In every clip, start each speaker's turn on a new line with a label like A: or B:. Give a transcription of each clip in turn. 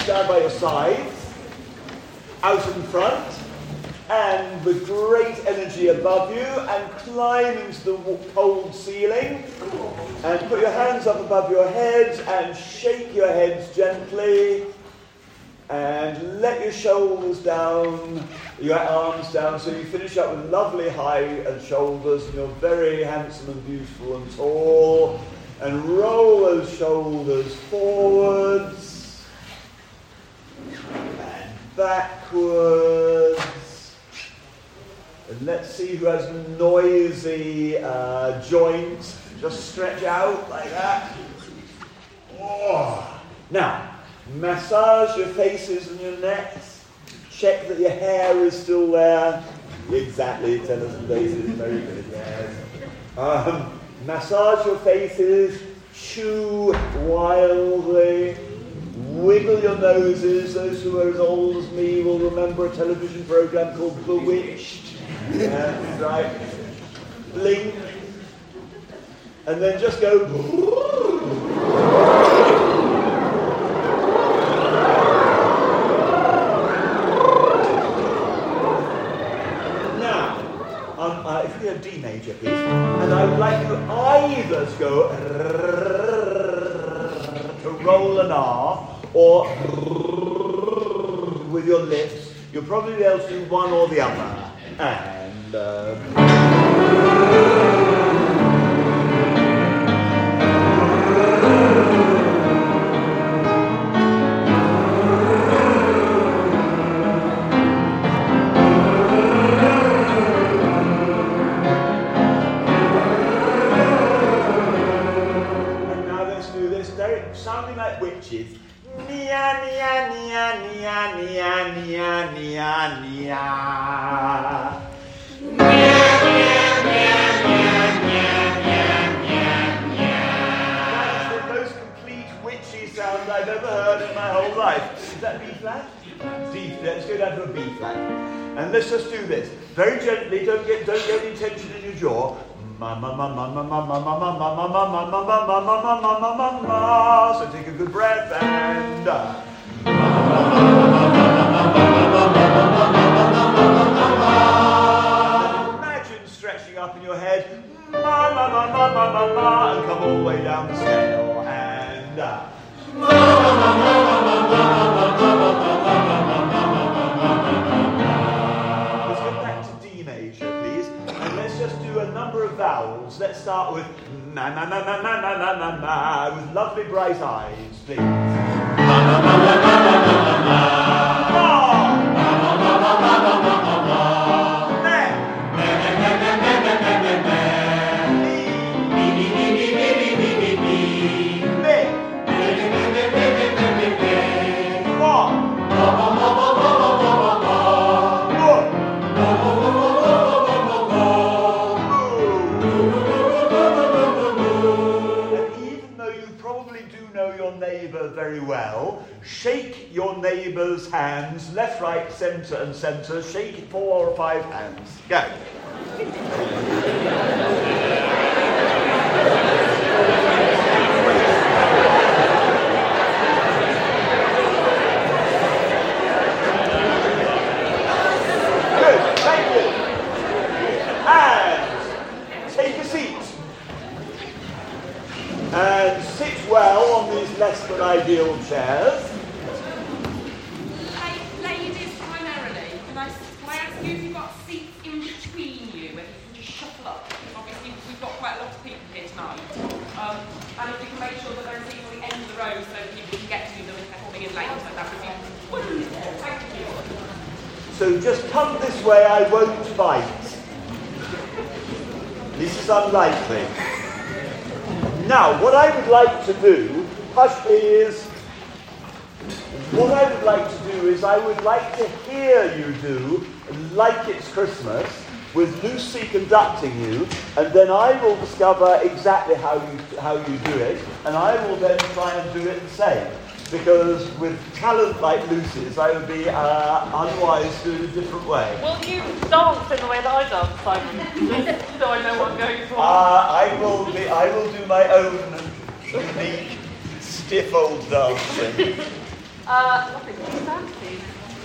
A: down by your sides, out in front, and with great energy above you, and climb into the cold ceiling, and put your hands up above your head, and shake your heads gently, and let your shoulders down, your arms down, so you finish up with lovely high shoulders, and you're very handsome and beautiful and tall, and roll those shoulders forwards, and backwards. And let's see who has noisy joints. Just stretch out like that. Oh. Now, massage your faces and your necks. Check that your hair is still there. Exactly, Tennyson faces, very good, yes. Massage your faces. Chew wildly. Wiggle your noses. Those who are as old as me will remember a television program called Bewitched. Yeah, right. Blink. And then just go. Now, if we have D major, please. And I would like you either to go to roll an R or with your lips. You'll probably be able to do one or the other. And now let's do this. They're sounding like witches. Nia, nia, nia, nia, nia, nia, nia, nia. That's the most complete witchy sound I've ever heard in my whole life. Is that B flat? D. Let's go down to a B flat. And let's just do this. Very gently, don't get any tension in your jaw. Ma ma ma ma ma ma ma ma ma ma ma ma ma ma ma ma ma ma ma. So take a good breath and imagine stretching up in your head, ma ma ma ma ma ma ma, and come all the way down the scale and let's get back to D major, please, and let's just do a number of vowels. Let's start with ma ma ma ma ma ma ma ma ma with lovely bright eyes, please. Ma ma ma ma ma ma ma ma ma. Very well. Shake your neighbour's hands, left, right, centre and centre. Shake it 4 or 5 hands. Go. Good, thank you. And take a seat. And sit well on these less than ideal chairs.
B: Ladies, primarily, can I ask you if you've got seats in between you, where you can just shuffle up? Obviously, we've got quite a lot of people here tonight. And if we can make sure that there are seats at the end of the row so people can get to them if they're coming in late, that would be wonderful. Thank you.
A: So just come this way, I won't bite. This is unlikely. Now, what I would like to do, hush please, what I would like to do is I would like to hear you do Like It's Christmas with Lucy conducting you, and then I will discover exactly how you do it, and I will then try and do it the same. Because with talent like Lucy's, I would be unwise to do it a different way.
B: Will you dance in the way that I dance, Simon? So I know what I'm going for.
A: I will do my own unique, stiff old dancing.
B: Lovely. Can you stand, please?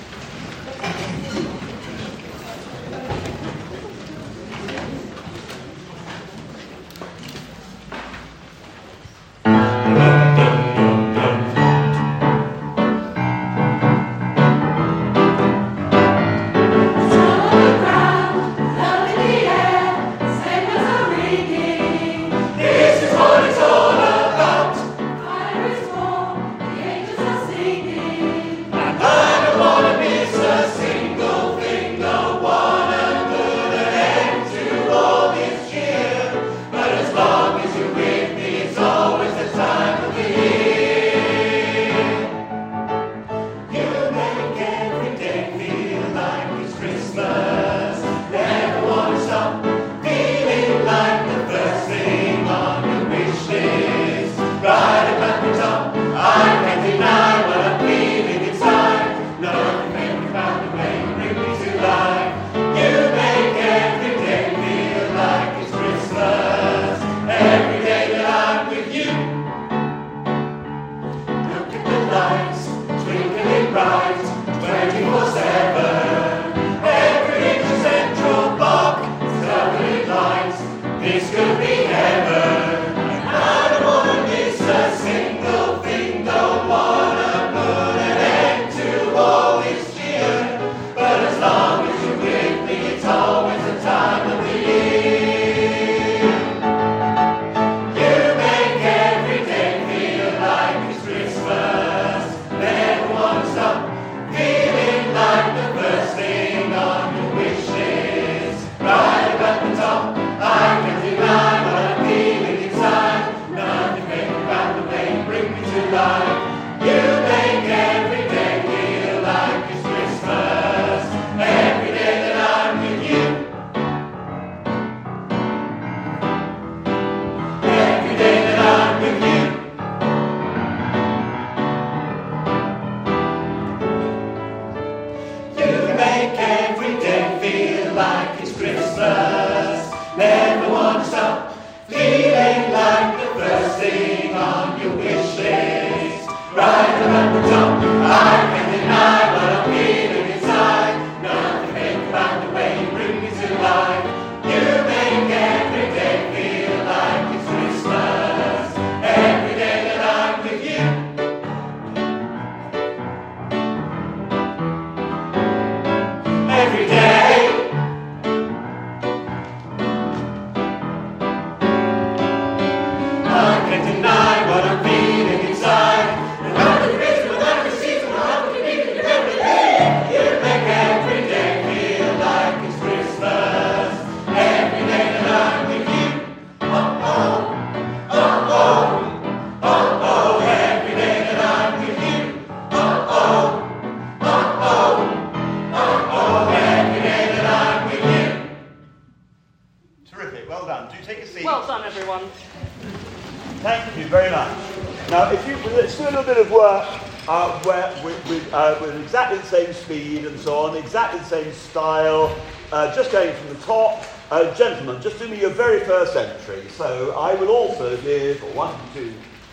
A: With exactly the same speed and so on, exactly the same style, just going from the top. Gentlemen, just do me your very first entry. So I will also give 1, 2.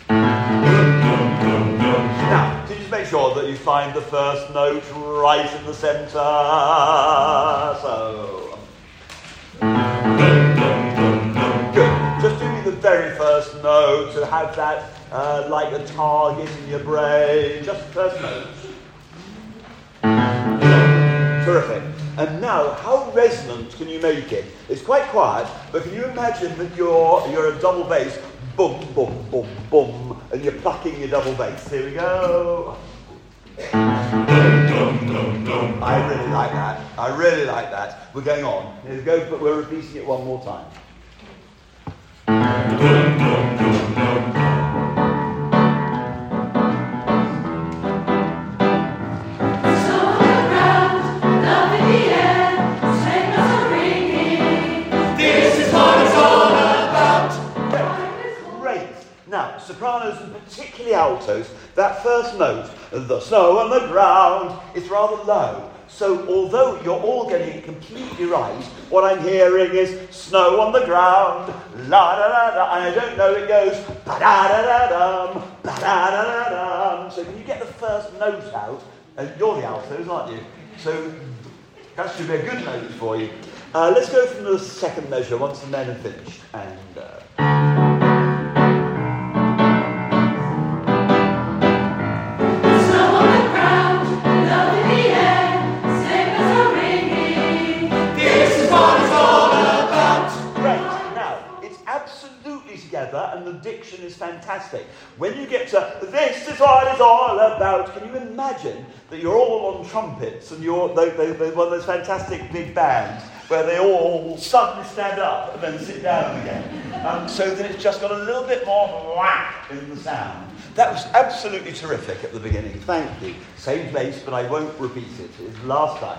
A: Now, can you just make sure that you find the first note right in the centre? So, good. Just do me the very first note to have that like a target in your brain. Just the first note. Terrific. And now, how resonant can you make it? It's quite quiet, but can you imagine that you're a double bass, boom, boom, boom, boom, and you're plucking your double bass. Here we go. I really like that. I really like that. We're going on. Here we go, but we're repeating it one more time. Sopranos and particularly altos, that first note, the snow on the ground, it's rather low. So although you're all getting it completely right, what I'm hearing is snow on the ground, la-da-da-da, and I don't know, it goes ba-da-da-da-dum, ba-da-da-da-dum. So can you get the first note out? You're the altos, aren't you? So that should be a good note for you. Let's go from the second measure once the men have finished. And and the diction is fantastic. When you get to this is what it's all about, can you imagine that you're all on trumpets and you're one of those fantastic big bands where they all suddenly stand up and then sit down again, so that it's just got a little bit more whack in the sound. That was absolutely terrific at the beginning. Thank you. Same place, but I won't repeat it. It's last time.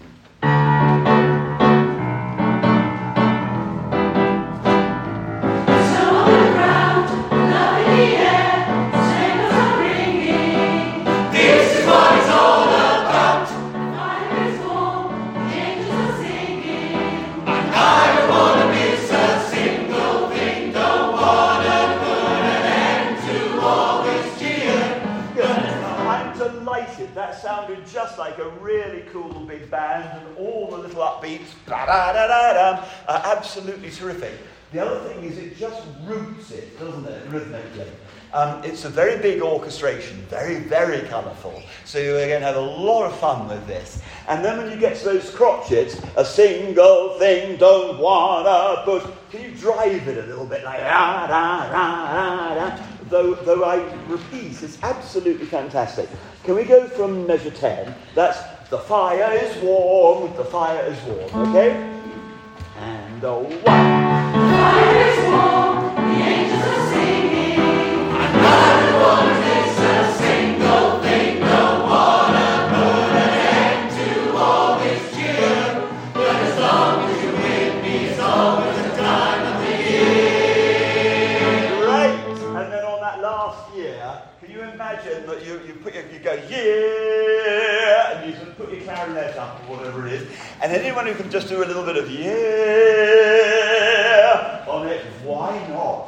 A: That sounded just like a really cool big band, and all the little upbeats, absolutely terrific. The other thing is it just roots it, doesn't it, rhythmically. It's a very big orchestration, very, very colourful. So you're going to have a lot of fun with this. And then when you get to those crotchets, a single thing don't wanna put, can you drive it a little bit like da da da da? Though I repeat, it's absolutely fantastic. Can we go from measure 10? That's the fire is warm, the fire is warm, okay? And the 1. The fire is warm, the angels are singing. And I don't want to miss a single thing, don't want to put an end to all this cheer. But as long as you're with me, it's always the time of the year. Great! And then on that last year, can you imagine that you go, yeah, and you sort of put your clarinet up or whatever it is, and anyone who can just do a little bit of yeah on it, why not?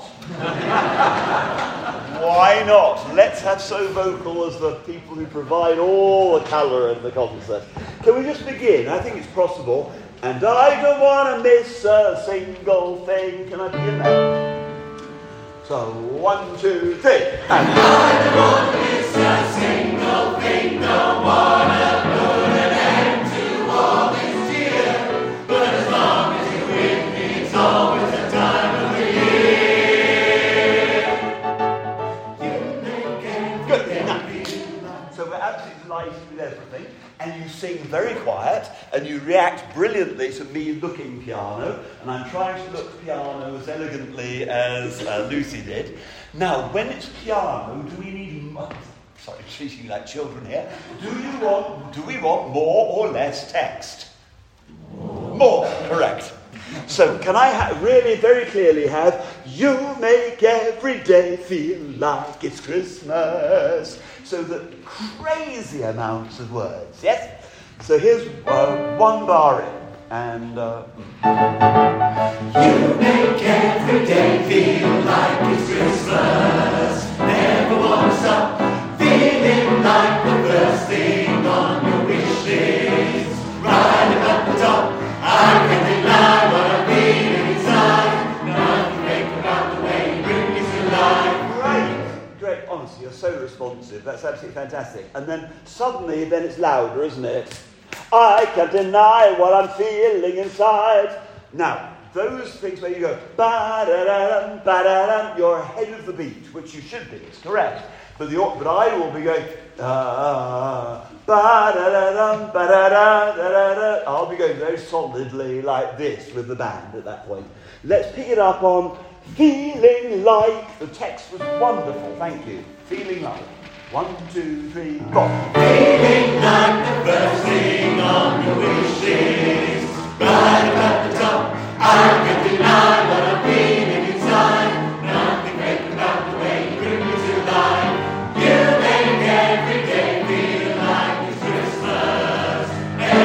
A: Why not? Let's have so vocal as the people who provide all the colour in the concert. Can we just begin? I think it's possible. And I don't want to miss a single thing. Can I begin now? So, 1, 2, 3. And I don't want to miss a single thing, don't want to put an end to all this cheer. But as long as you're with me, it's always the time of the year. Good. Now, so we're absolutely delighted with everything. And you sing very quiet, and you react brilliantly to me looking piano, and I'm trying to look piano as elegantly as Lucy did. Now, when it's piano, do we need... Sorry, treating you like children here. Do we want more or less text? More, correct. So can I really very clearly have, you make every day feel like it's Christmas. So that crazy amounts of words, yes? So here's 1 bar in, and... You make every day feel like it's Christmas. Never want to stop feeling like the first thing on your wish list. Right up at the top, I can deny what I'm feeling inside. Nothing great about the way you bring me to life. Great, honestly, you're so responsive. That's absolutely fantastic. And then suddenly, then it's louder, isn't it? I can't deny what I'm feeling inside. Now, those things where you go ba-da-da-dum, ba-da-dum, you're ahead of the beat, which you should be. It's correct. But I will be going ba-da-da-dum, ba-da-da-da-da-da. I'll be going very solidly like this with the band at that point. Let's pick it up on feeling like. The text was wonderful. Thank you. Feeling like. 1, 2, 3, 4. Feeling like the first thing on your wish list. Right up at the top, I can deny what I'm feeling inside. Nothing great about the way you bring me to life. You make every day feel like it's Christmas.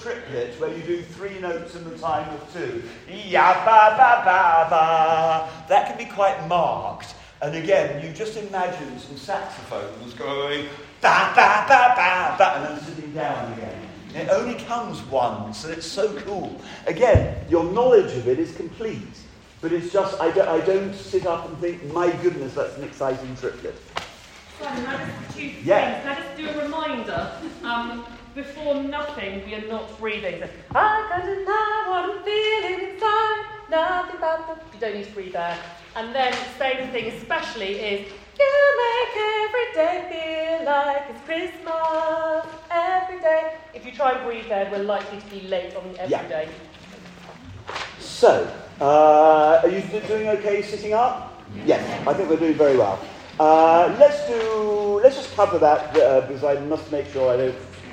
A: triplet where you do 3 notes in the time of 2. Ya ba ba ba ba. That can be quite marked. And again, you just imagine some saxophones going ba ba ba ba ba and then sitting down again. It only comes once, and it's so cool. Again, your knowledge of it is complete, but it's just I don't sit up and think, my goodness, that's an exciting triplet.
C: Simon, can I just do
A: Yeah.
C: Can I just do a reminder? Before nothing, we are not breathing. So, I can't deny what I'm feeling inside. Nothing but the... You don't need to breathe there. And then same thing especially is, you make every day feel like it's Christmas. Every day. If you try and breathe there, we're likely to be late on the every day.
A: So, are you doing okay sitting up? Yes, I think we're doing very well. Let's just cover that because I must make sure I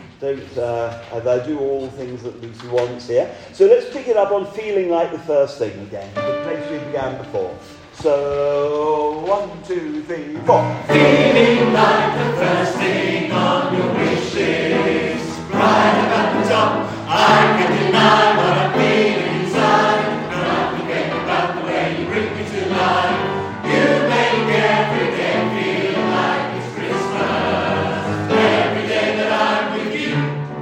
A: I do all the things that Lucy wants here. So let's pick it up on feeling like the first thing again, the place we began before. So 1, 2, 3, 4.
D: Feeling like the first thing on your wish list, right up at the top. I can deny what I'm feeling inside. Nothing great about the way you bring me to life. You make every day feel like it's Christmas. Every day that I'm with you.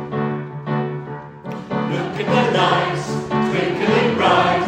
D: Look at the lights, twinkling bright,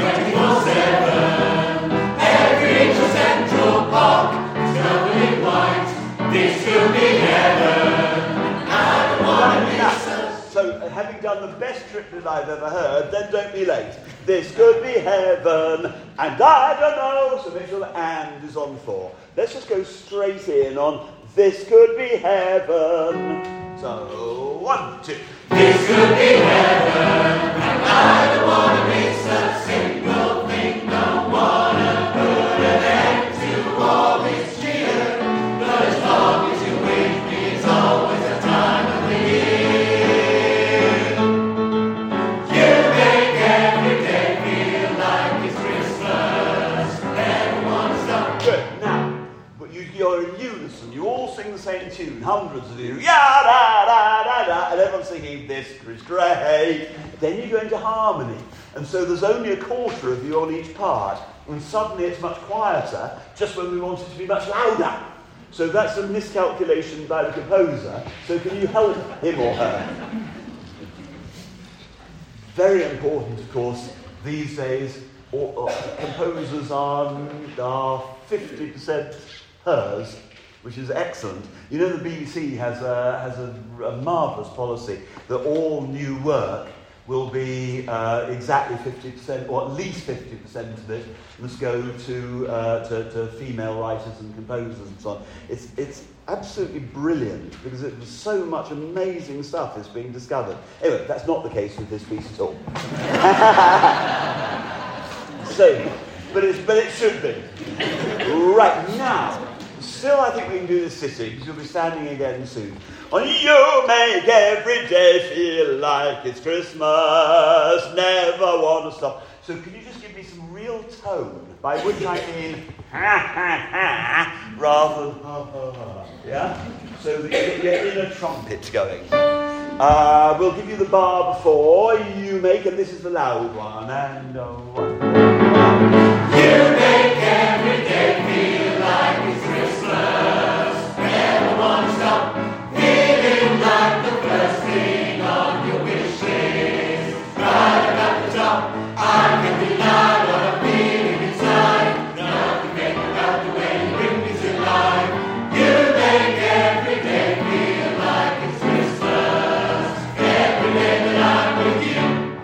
D: 24/7. Every inch of Central Park is covered in white. This could be heaven. I don't want to miss us.
A: So, having done the best triplet I've ever heard, then don't be late. This could be heaven, and I don't know. So make sure the and is on 4. Let's just go straight in on this could be heaven. So 1, 2.
D: This could be heaven, and I don't want to miss a single thing. Don't want to put an end to all this cheer. But as long as you're with me, it's always a time of the year. You make every day feel like it's Christmas. Everyone's done.
A: Good. Now, but you're in unison. You all sing the same tune. Hundreds of you. Ya da da da da, and everyone's singing this is great. Then you go into harmony, and so there's only a quarter of you on each part, and suddenly it's much quieter. Just when we want it to be much louder. So that's a miscalculation by the composer. So can you help him or her? Very important, of course, these days. Composers are 50% hers, which is excellent. You know, the BBC has a marvellous policy that all new work will be exactly 50%, or at least 50% of it must go to female writers and composers and so on. It's absolutely brilliant because it was so much amazing stuff is being discovered. Anyway, that's not the case with this piece at all. But it should be. Right, now, still I think we can do this sitting, because you'll be standing again soon. On you make every day feel like it's Christmas, never want to stop. So can you just give me some real tone, by which I mean ha ha ha, rather than ha ha ha, yeah? So that you get your inner trumpet going. We'll give you the bar before you make, and this is the loud one, and 1.
D: You make every day feel like it's Christmas. Never want to stop. Feeling like the first thing on your wish list. Right up at the top. I can deny what I'm feeling inside. Nothing great about the way you bring me to life. You make every day feel like it's Christmas. Every day that I'm with you.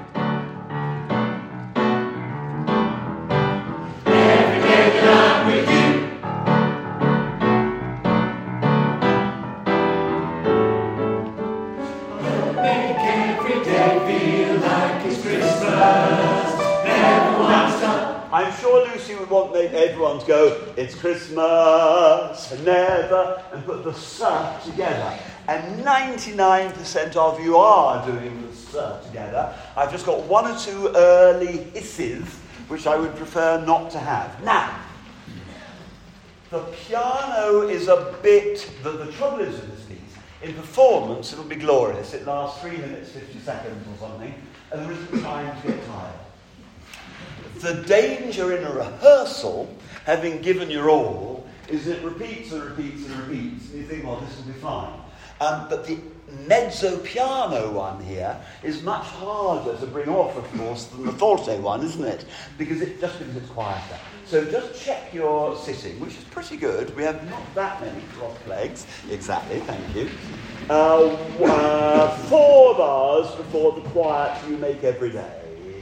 A: I'm sure Lucy would want everyone to go, it's Christmas, never, and put the "s" together. And 99% of you are doing the "s" together. I've just got 1 or 2 early hisses, which I would prefer not to have. Now, the piano is a bit, the trouble is with this piece, In performance, it'll be glorious. It lasts 3 minutes, 50 seconds or something, and there isn't time to get tired. The danger in a rehearsal, having given your all, is it repeats and repeats and repeats, and you think, well, this will be fine. But the mezzo piano one here is much harder to bring off, of course, than the forte one, isn't it? Because it's quieter. So just check your sitting, which is pretty good. We have not that many crossed legs. Exactly, thank you. 4 bars before the quiet you make every day.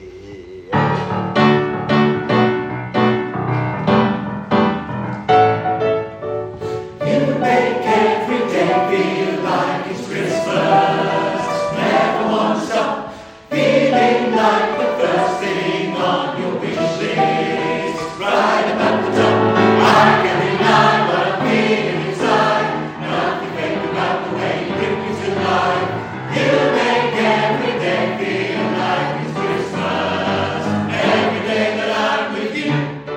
D: You make every day feel like it's Christmas. Never one stop, feeling like the first thing on your wish list. Right about the top, I can deny what I'm feeling inside. Nothing fake about the way you bring me to life. You make every day feel like it's Christmas. Every day that I'm with you.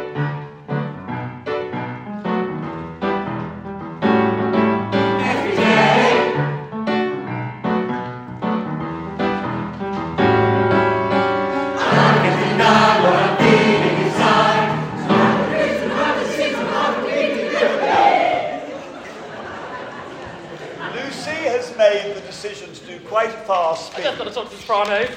D: Every day. I can deny what I'm feeling inside.
A: Lucy has made the decision to do quite a fast
C: I
A: speed.
C: just got to talk to soprano.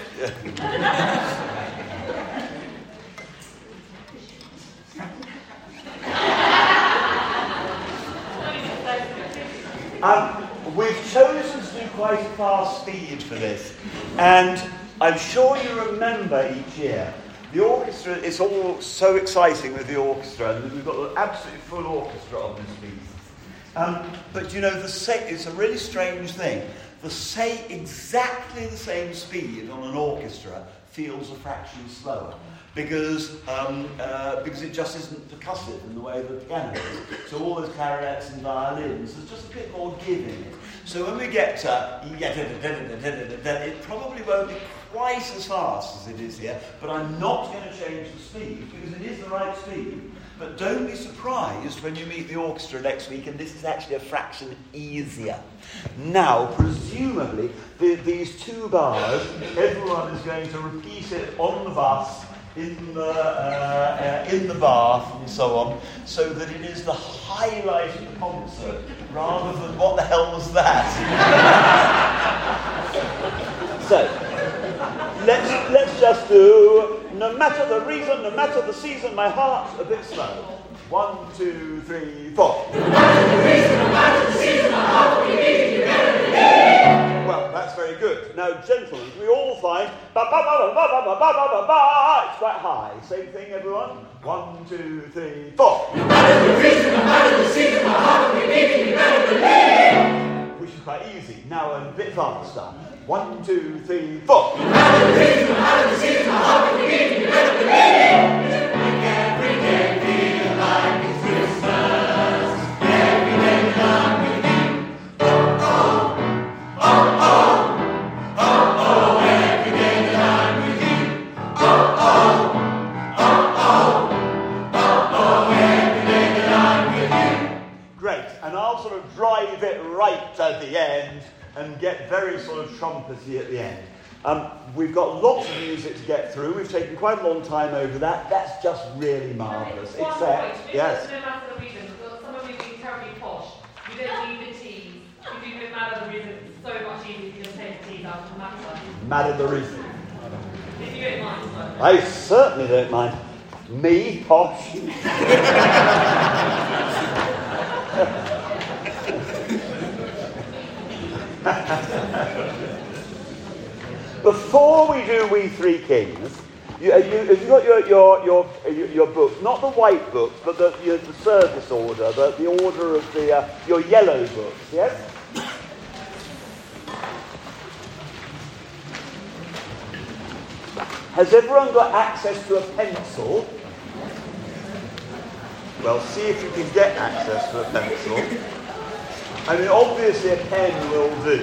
A: We've chosen to do quite a fast speed for this, and I'm sure you remember each year. The orchestra, it's all so exciting with the orchestra, and we've got an absolutely full orchestra on this piece. But you know, it's a really strange thing. Exactly the same speed on an orchestra feels a fraction slower. Because it just isn't percussive in the way the piano is. So all those clarinets and violins, there's just a bit more give in it. So when we get to it probably won't be quite as fast as it is here, but I'm not going to change the speed because it is the right speed. But don't be surprised when you meet the orchestra next week and this is actually a fraction easier. Now, presumably, these 2 bars, everyone is going to repeat it on the bus, in the bath and so on, so that it is the highlight of the concert rather than what the hell was that. So let's just do no matter the reason, no matter the season, my heart's a bit slow. 1, 2, 3, 4.
D: No matter the reason, no matter the season, my heart will be beating you better than me.
A: Well, that's very good. Now, gentlemen, we all find it's quite high. Same thing, everyone. 1, 2, 3, 4.
D: No matter the reason, no matter the season, my heart will be beating you better than me.
A: Which is quite easy. Now a bit faster. 1, 2, 3, 4.
D: No matter the reason, no matter the season, my heart will be beating you better than me. Make every day feel like it's Christmas. Every day that I'm with you. Oh, oh, oh, oh. Oh, oh, every day that I'm with you. Oh, oh, oh, oh. Oh, oh, every day that I'm with you.
A: Great. And I'll sort of drive it right at the end and get very sort of trumpety at the end. We've got lots of music to get through. We've taken quite a long time over that. That's just really marvellous. Except, yes.
C: No matter the reason, some of you being terribly posh. You don't need the teas. If you do matter the reason, it's so much easier to just take the teas out of the matter.
A: Matter the reason.
C: If you don't mind, so.
A: I certainly don't mind. Me, posh. Before we do We Three Kings, have you got your books, not the white books, but the service order, the order of your yellow books, yes? Has everyone got access to a pencil? Well, see if you can get access to a pencil. I mean, obviously a pen will do.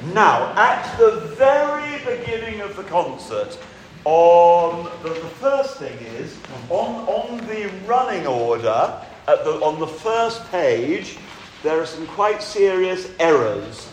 A: Now, at the very beginning of the concert, on the first thing is, on the running order, on the first page, there are some quite serious errors.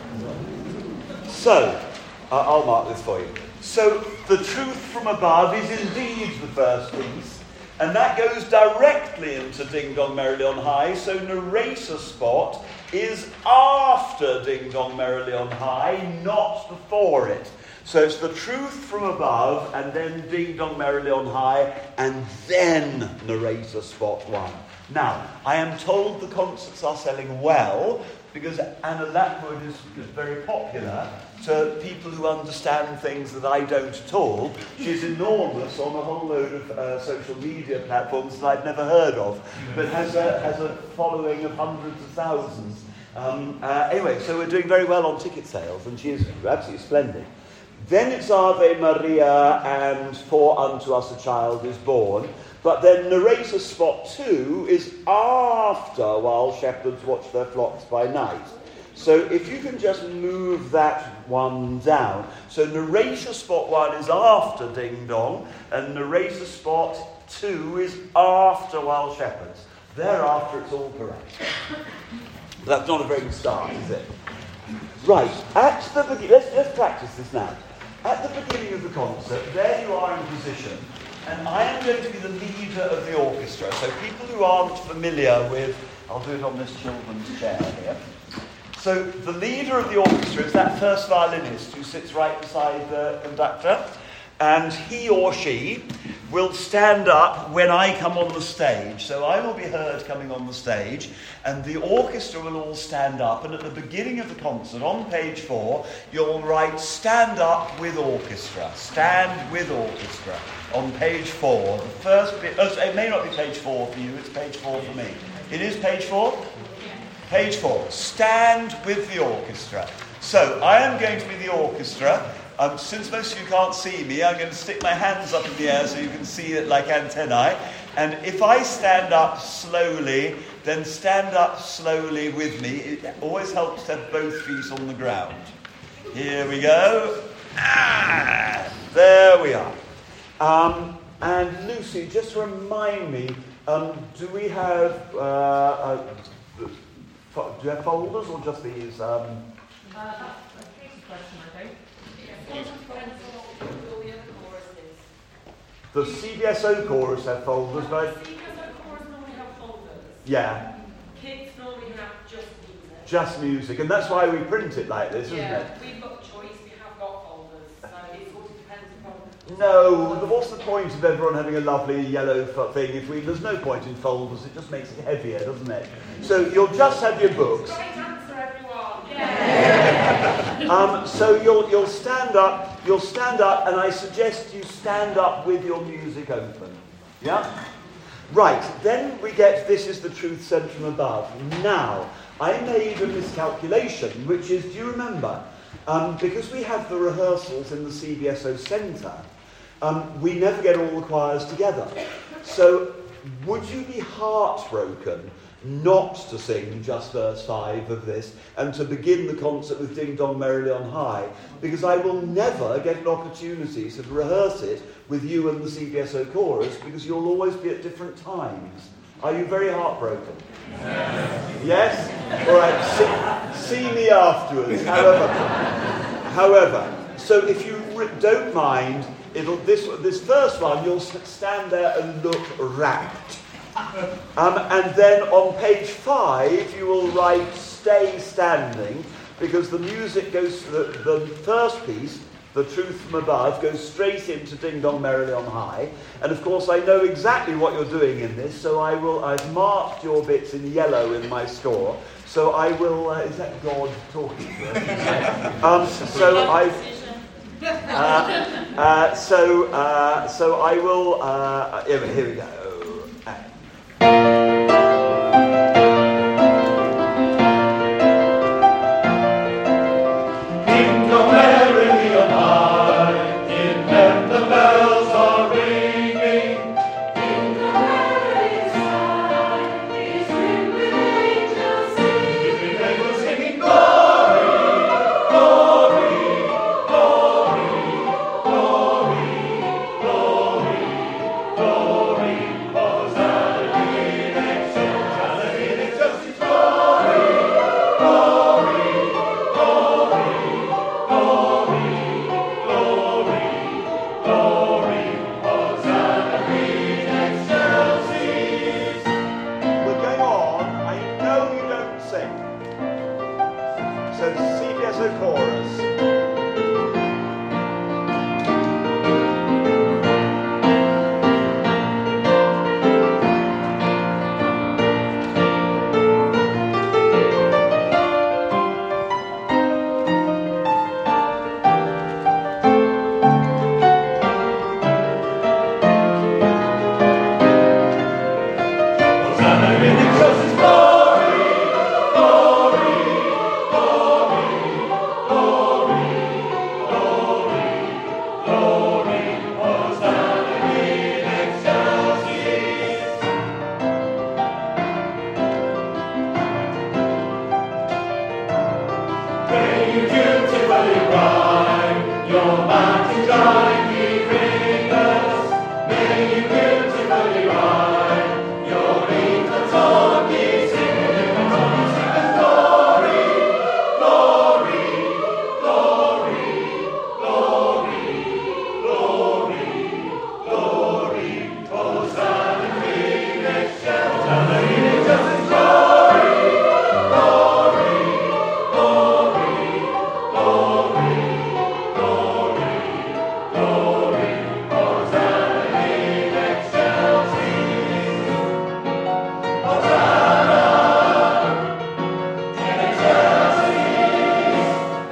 A: So, I'll mark this for you. So, the truth from above is indeed the first piece, and that goes directly into Ding Dong Merrily on High, so narrator spot is after Ding Dong Merrily on High, not before it. So it's the truth from above, and then Ding Dong Merrily on High, and then narrator spot 1. Now, I am told the concerts are selling well, because Anna Lapwood is very popular to people who understand things that I don't at all. She's enormous on a whole load of social media platforms that I've never heard of, but has a following of hundreds of thousands. Anyway, so we're doing very well on ticket sales, and she is absolutely splendid. Then it's Ave Maria and For Unto Us a Child is Born. But then narrator spot 2 is after While Shepherds Watch Their Flocks by Night. So if you can just move that one down. So narrator spot 1 is after Ding Dong, and narrator spot 2 is after While Shepherds. Thereafter it's all correct. That's not a very good start, is it? Right, at the beginning, let's practice this now. At the beginning of the concert, there you are in position, and I am going to be the leader of the orchestra. So people who aren't familiar with, I'll do it on this children's chair here. So the leader of the orchestra is that first violinist who sits right beside the conductor, and he or she will stand up when I come on the stage. So I will be heard coming on the stage, and the orchestra will all stand up, and at the beginning of the concert, on page 4, you'll write stand up with orchestra. Stand with orchestra. On page 4. The first bit, it may not be page 4 for you, it's page 4 for me. It is page 4? Page 4. Stand with the orchestra. So I am going to be the orchestra. Since most of you can't see me, I'm going to stick my hands up in the air so you can see it like antennae. And if I stand up slowly, then stand up slowly with me. It always helps to have both feet on the ground. Here we go. There we are. And Lucy, just remind me, do we have do you have folders or just these?
C: That's a tricky question, I think.
A: The CBSO chorus have folders, but
B: CBSO chorus normally have folders.
A: yeah.
B: Kids normally have just music.
A: Just music, and that's why we print it like this, isn't it?
B: We've got choice, we have got folders, so it sort of depends upon...
A: No, what's the point of everyone having a lovely yellow thing if there's no point in folders, it just makes it heavier, doesn't it? So you'll just have your books.
B: Right answer, everyone.
A: So you'll stand up, and I suggest you stand up with your music open. Yeah? Right, then we get This Is the Truth Sent from Above. Now, I made a miscalculation, which is, do you remember, because we have the rehearsals in the CBSO Centre, we never get all the choirs together. So, would you be heartbroken not to sing just verse 5 of this and to begin the concert with Ding Dong Merrily on High? Because I will never get an opportunity to rehearse it with you and the CBSO chorus, because you'll always be at different times. Are you very heartbroken? Yes? All right, see me afterwards. However, so if you don't mind, this first one, you'll stand there and look rapt. And then on page 5, you will write Stay Standing, because the music goes, the first piece, The Truth from Above, goes straight into Ding Dong Merrily on High. And of course I know exactly what you're doing in this, so I've marked your bits in yellow in my score. So I will, is that God talking to us? So I will, here we go.
D: Glory, you beautifully ride your mountain giant fingers. May you beautifully ride your eagles on ye singing songs and glory, glory, glory, glory, glory, glory. Hosanna in excellence, Hosanna in excellence, glory, glory, glory, glory, glory, glory. Hosanna in excelsis, Hosanna in excelsis,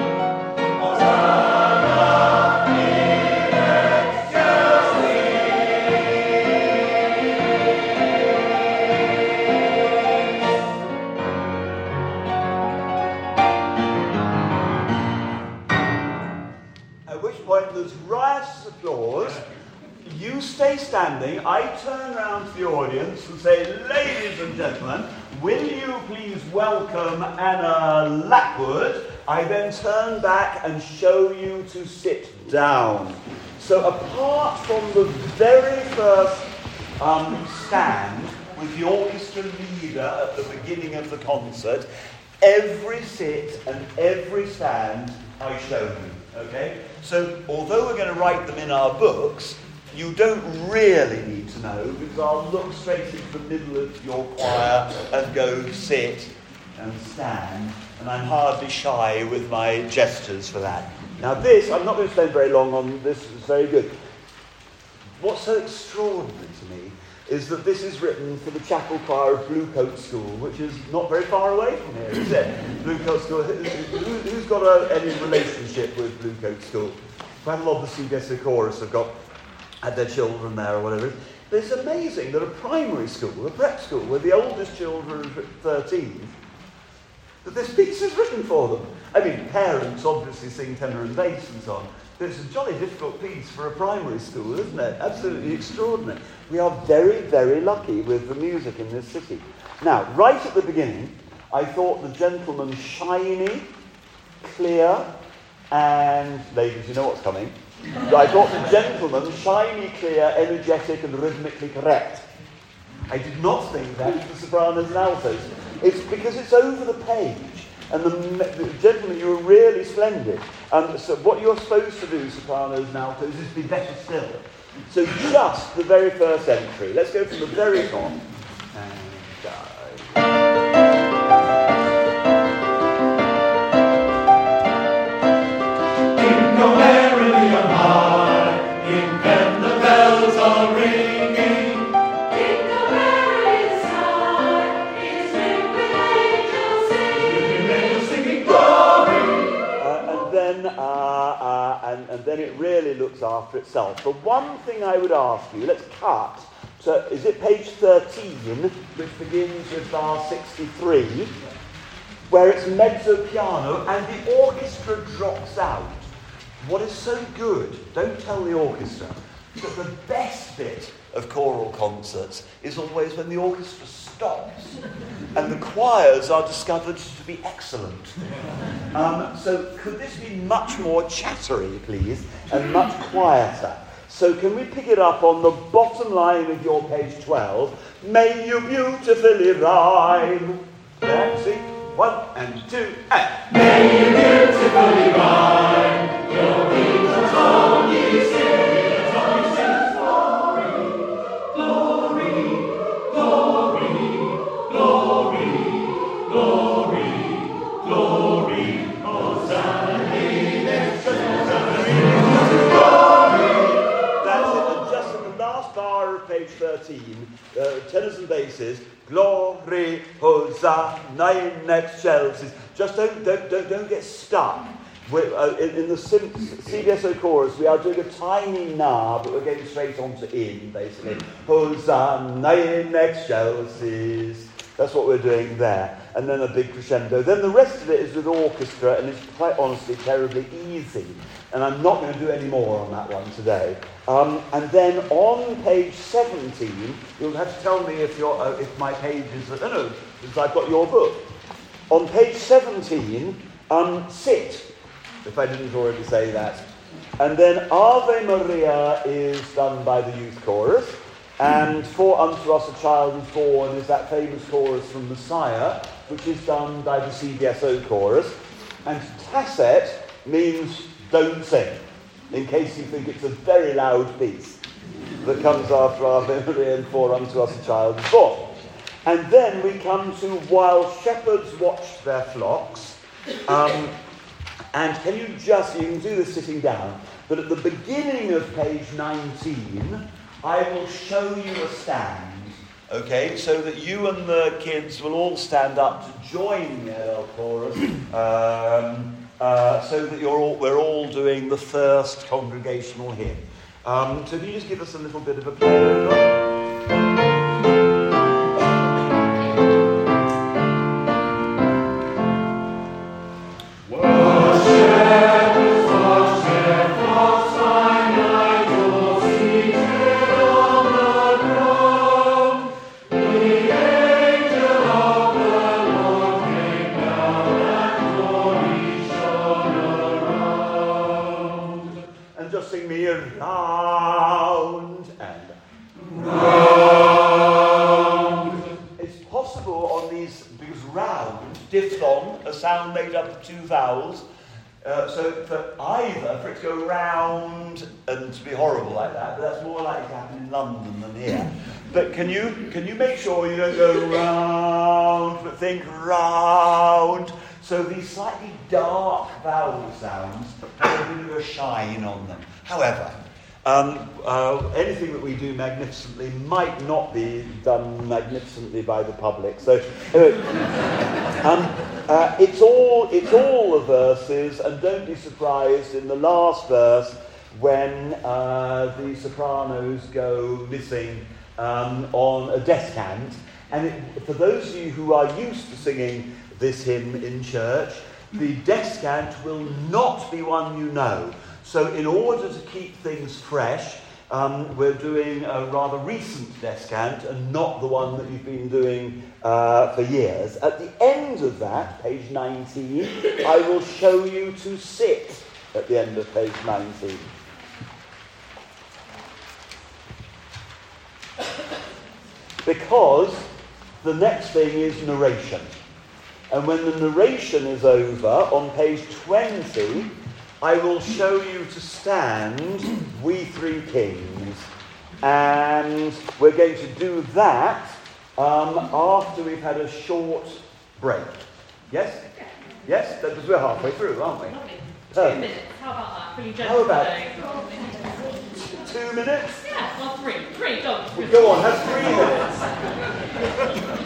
D: Hosanna in excelsis.
A: At which point there's riotous applause. You stay standing. I turn around to the audience and say, ladies and gentlemen, will you please welcome Anna Lackwood? I then turn back and show you to sit down. So apart from the very first stand with the orchestra leader at the beginning of the concert, every sit and every stand I show you, okay? So although we're going to write them in our books, you don't really need to know, because I'll look straight into the middle of your choir and go sit and stand, and I'm hardly shy with my gestures for that. Now this, I'm not going to spend very long on this, it's very good. What's so extraordinary to me is that this is written for the chapel choir of Bluecoat School, which is not very far away from here, is it? Bluecoat School. Who's got any relationship with Bluecoat School? Quite a lot of the CBSO chorus have had their children there or whatever. But it's amazing that a primary school, a prep school, where the oldest children are 13, that this piece is written for them. I mean, parents obviously sing tenor and bass and so on. But it's a jolly difficult piece for a primary school, isn't it? Absolutely extraordinary. We are very, very lucky with the music in this city. Now, right at the beginning, I thought the gentleman shiny, clear, and ladies, you know what's coming. I thought the gentleman shiny, clear, energetic, and rhythmically correct. I did not think that for sopranos and altos. It's because it's over the page. And the gentlemen, you were really splendid. So what you're supposed to do, sopranos and altos, is be better still. So just the very first entry. Let's go from the very top.
D: Go merrily on high, in heaven the bells are ringing.
E: Jingle merrily the sky is ringed with angels singing.
D: Angels singing glory.
A: And then it really looks after itself. The one thing I would ask you, let's cut to, is it page 13, which begins with bar 63, where it's mezzo piano and the orchestra drops out. What is so good, don't tell the orchestra, but the best bit of choral concerts is always when the orchestra stops and the choirs are discovered to be excellent. So could this be much more chattery, please, and much quieter? So can we pick it up on the bottom line of your page 12? May you beautifully rhyme. Let's see. 1 and 2 and...
D: May you beautifully rhyme, your eagles on ye sing, glory, glory, glory, glory, glory, glory, Hosanna in excelsis, glory.
A: That's it. And just at the last bar of page 13, tenors and basses, glory, Hosanna in excelsis. Just don't get stuck. In the CBSO chorus, we are doing a tiny na, but we're getting straight onto in, basically. Hosanna in excelsis. That's what we're doing there. And then a big crescendo. Then the rest of it is with orchestra, and it's quite honestly terribly easy. And I'm not going to do any more on that one today. And then on page 17, you'll have to tell me if my page is... No, because I've got your book. On page 17, sit. if I didn't already say that. And then Ave Maria is done by the youth chorus. And For Unto Us a Child is Born is that famous chorus from Messiah, which is done by the CBSO chorus. And Tacet means don't sing, in case you think it's a very loud piece that comes after Ave Maria and For Unto Us a Child is Born. And then we come to While Shepherds Watched Their Flocks. And you can do this sitting down, but at the beginning of page 19, I will show you a stand, okay, so that you and the kids will all stand up to join the LL chorus, so that we're all doing the first congregational hymn. So if you just give us a little bit of a play over. Round and round. It's possible on these, because round, diphthong, a sound made up of two vowels, so for it to go round and to be horrible like that, but that's more likely to happen in London than here. But can you make sure you don't go round, but think round? So these slightly dark vowel sounds have a bit of a shine on them. However, anything that we do magnificently might not be done magnificently by the public. So it's all the verses, and don't be surprised in the last verse when the sopranos go missing on a descant. And for those of you who are used to singing this hymn in church, the descant will not be one you know. So in order to keep things fresh, we're doing a rather recent descant and not the one that you've been doing for years. At the end of that, page 19, I will show you to sit at the end of page 19. Because the next thing is narration. And when the narration is over, on page 20, I will show you to stand, We Three Kings. And we're going to do that after we've had a short break. Yes? Yes? Because we're halfway through, aren't we?
C: 2 minutes. How about that? Pretty
A: How about
C: today.
A: 2 minutes?
C: Yeah, well, three. Go
A: on, have 3 minutes.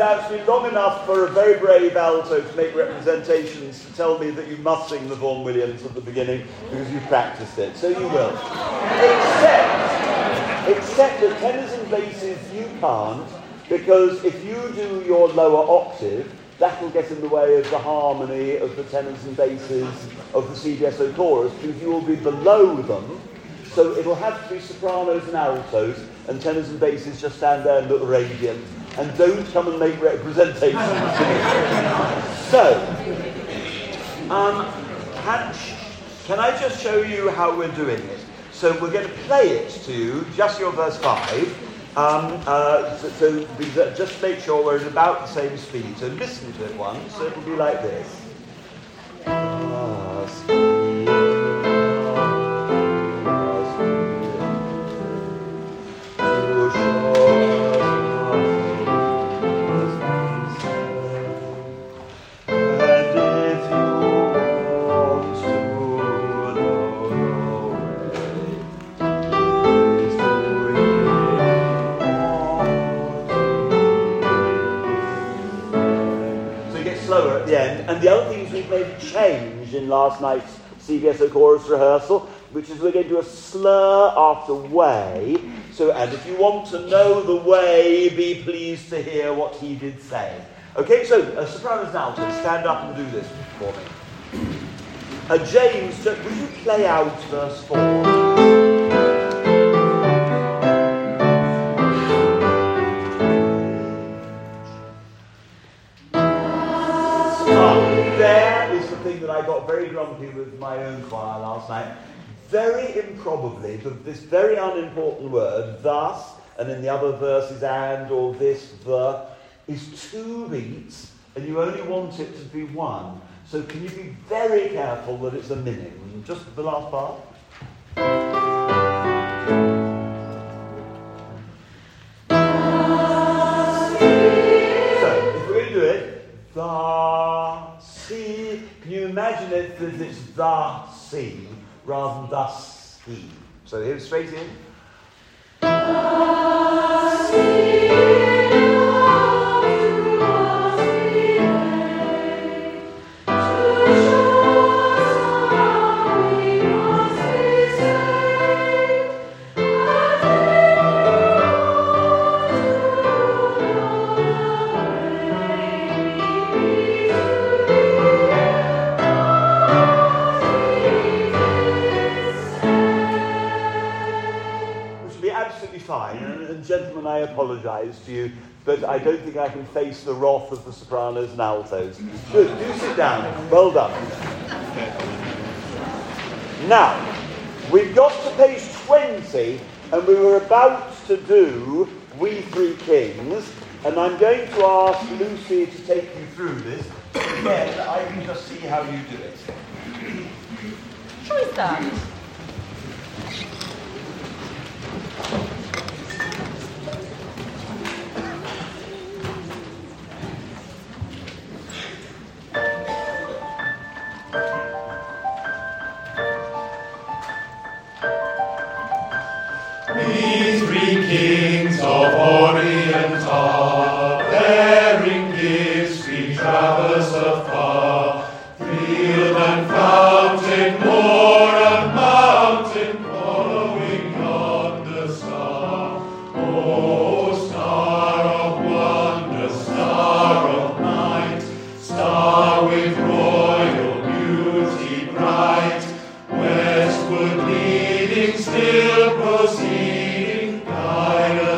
A: perhaps be long enough for a very brave alto to make representations to tell me that you must sing the Vaughan Williams at the beginning because you practiced it. So you will. Except that tenors and basses you can't, because if you do your lower octave, that will get in the way of the harmony of the tenors and basses of the CBSO chorus, because you will be below them. So it'll have to be sopranos and altos, and tenors and basses just stand there and look radiant, and don't come and make representations to me. So, can I just show you how we're doing it? So we're going to play it to you, just your verse 5. So just make sure we're at about the same speed. So listen to it once. So it'll be like this. And the other thing is we've made a change in last night's CBSO chorus rehearsal, which is we're going to do a slur after way. So, and if you want to know the way, be pleased to hear what he did say. Okay, so sopranos and altos, stand up and do this for me. James, would you play out verse 4? There is the thing that I got very grumpy with my own choir last night. Very improbably, this very unimportant word, thus, and in the other verses, and, or this, the, is 2 beats, and you only want it to be 1. So can you be very careful that it's a minim? Just the last part. So, if we're going to do it, the, C, can you imagine it that it's the C rather than the C? So here, straight in. Fine, and gentlemen, I apologise to you, but I don't think I can face the wrath of the sopranos and altos. Good, do sit down. Well done. Now, we've got to page 20, and we were about to do We Three Kings, and I'm going to ask Lucy to take you through this. Again, I can just see how you do it.
B: Shall we stand?
D: We three kings of Orient are, bearing gifts we traverse afar, field and fountain, moor and mountain, following yonder star. O star of wonder, star of night, star with royal beauty bright, westward leading, still proceeding, guide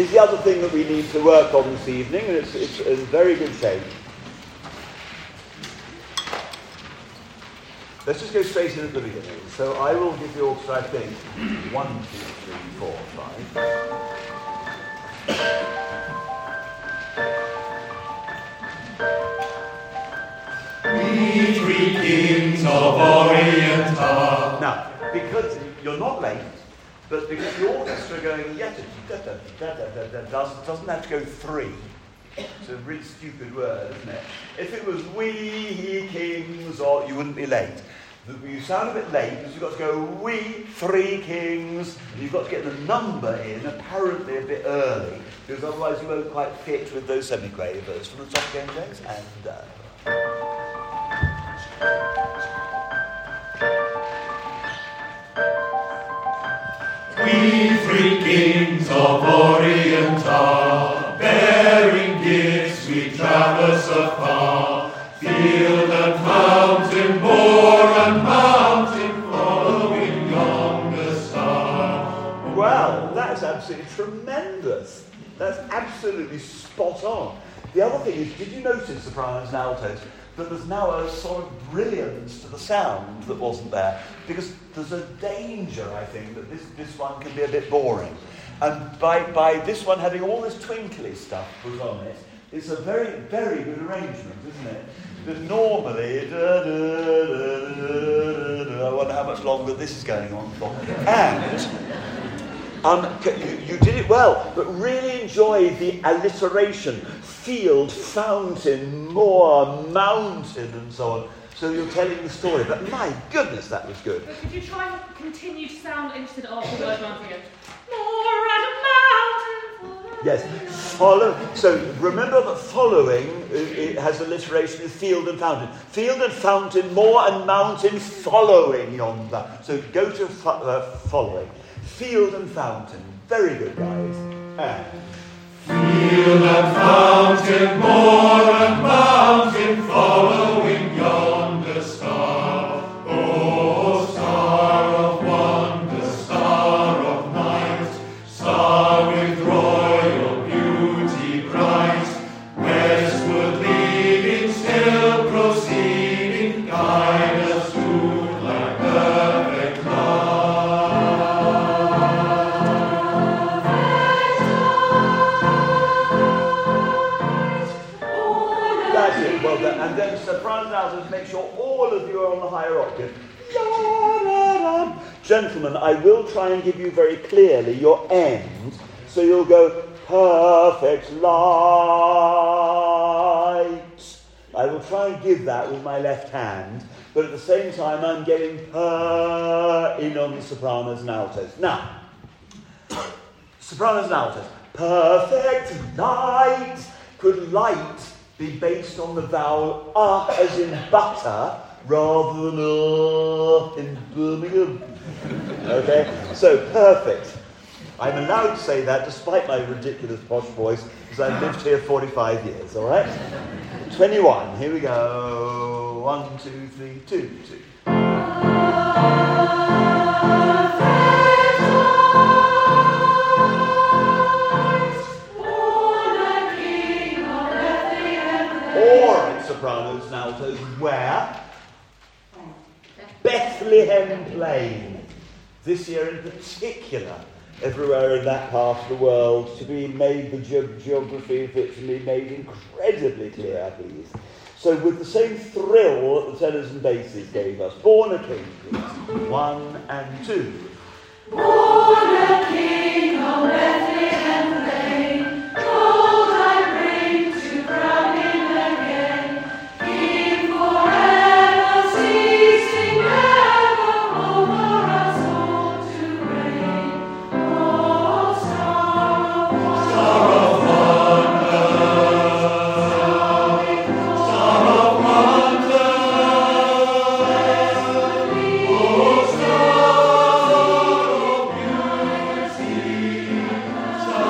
A: is the other thing that we need to work on this evening, and it's in very good shape. Let's just go straight in at the beginning. So I will give you all, I think, 1, 2, 3, 4, 5.
D: We three kings of Orient are.
A: Now, because you're not late, but because the orchestra going doesn't have to go 3. It's a really stupid word, isn't it? If it was we kings, or you wouldn't be late. You sound a bit late because you've got to go we 3 kings. You've got to get the number in apparently a bit early because otherwise you won't quite fit with those semiquavers. From the top again, James, and
D: We three kings of Orient are, bearing gifts we traverse afar, field and mountain, moor and mountain, following yonder star.
A: well, that's absolutely tremendous. That's absolutely spot on. The other thing is, did you notice, sopranos and altos, that there's now a sort of brilliance to the sound that wasn't there? Because there's a danger, I think, that this one can be a bit boring. And by this one having all this twinkly stuff put on it, it's a very, very good arrangement, isn't it? Because normally, I wonder how much longer this is going on for. And you did it well, but really enjoy the alliteration. Field, fountain, moor, mountain, and so on. So you're telling the story. But my goodness, that was good.
C: But could you try and continue to sound instead of the word once again? More and a mountain.
A: Yes, follow. So remember that following it has alliteration with field and fountain. Field and fountain, moor and mountain, following yonder. So go to following. Field and fountain. Very good, guys.
D: Field and fountain, moor and mountain, following yonder star. Oh, star of wonder, star of night, star with royal beauty bright, westward leading, still proceeding, guide us through thy perfect light.
A: And then sopranos, altos, make sure all of you are on the higher octave. Gentlemen, I will try and give you very clearly your end. So you'll go, perfect light. I will try and give that with my left hand, but at the same time I'm getting in on the sopranos and altos. Now, sopranos and altos. Perfect light. Could light be based on the vowel as in butter, rather than in Birmingham? Okay, so perfect. I'm allowed to say that despite my ridiculous posh voice, because I've lived here 45 years, all right? 21, here we go. 1, 2, 3, 2, 2. Or in sopranos and altos, where? Bethlehem Plain. This year in particular, everywhere in that part of the world, to be made the geography of it to be made incredibly clear, please. So with the same thrill that the tenors and basses gave us, Born a King, please. 1 and 2.
E: Born a king on Bethlehem plain, gold I bring to crown him again. King forever, ceasing never over us all to reign. Oh, star of wonder, star of wonder, oh, star of beauty, star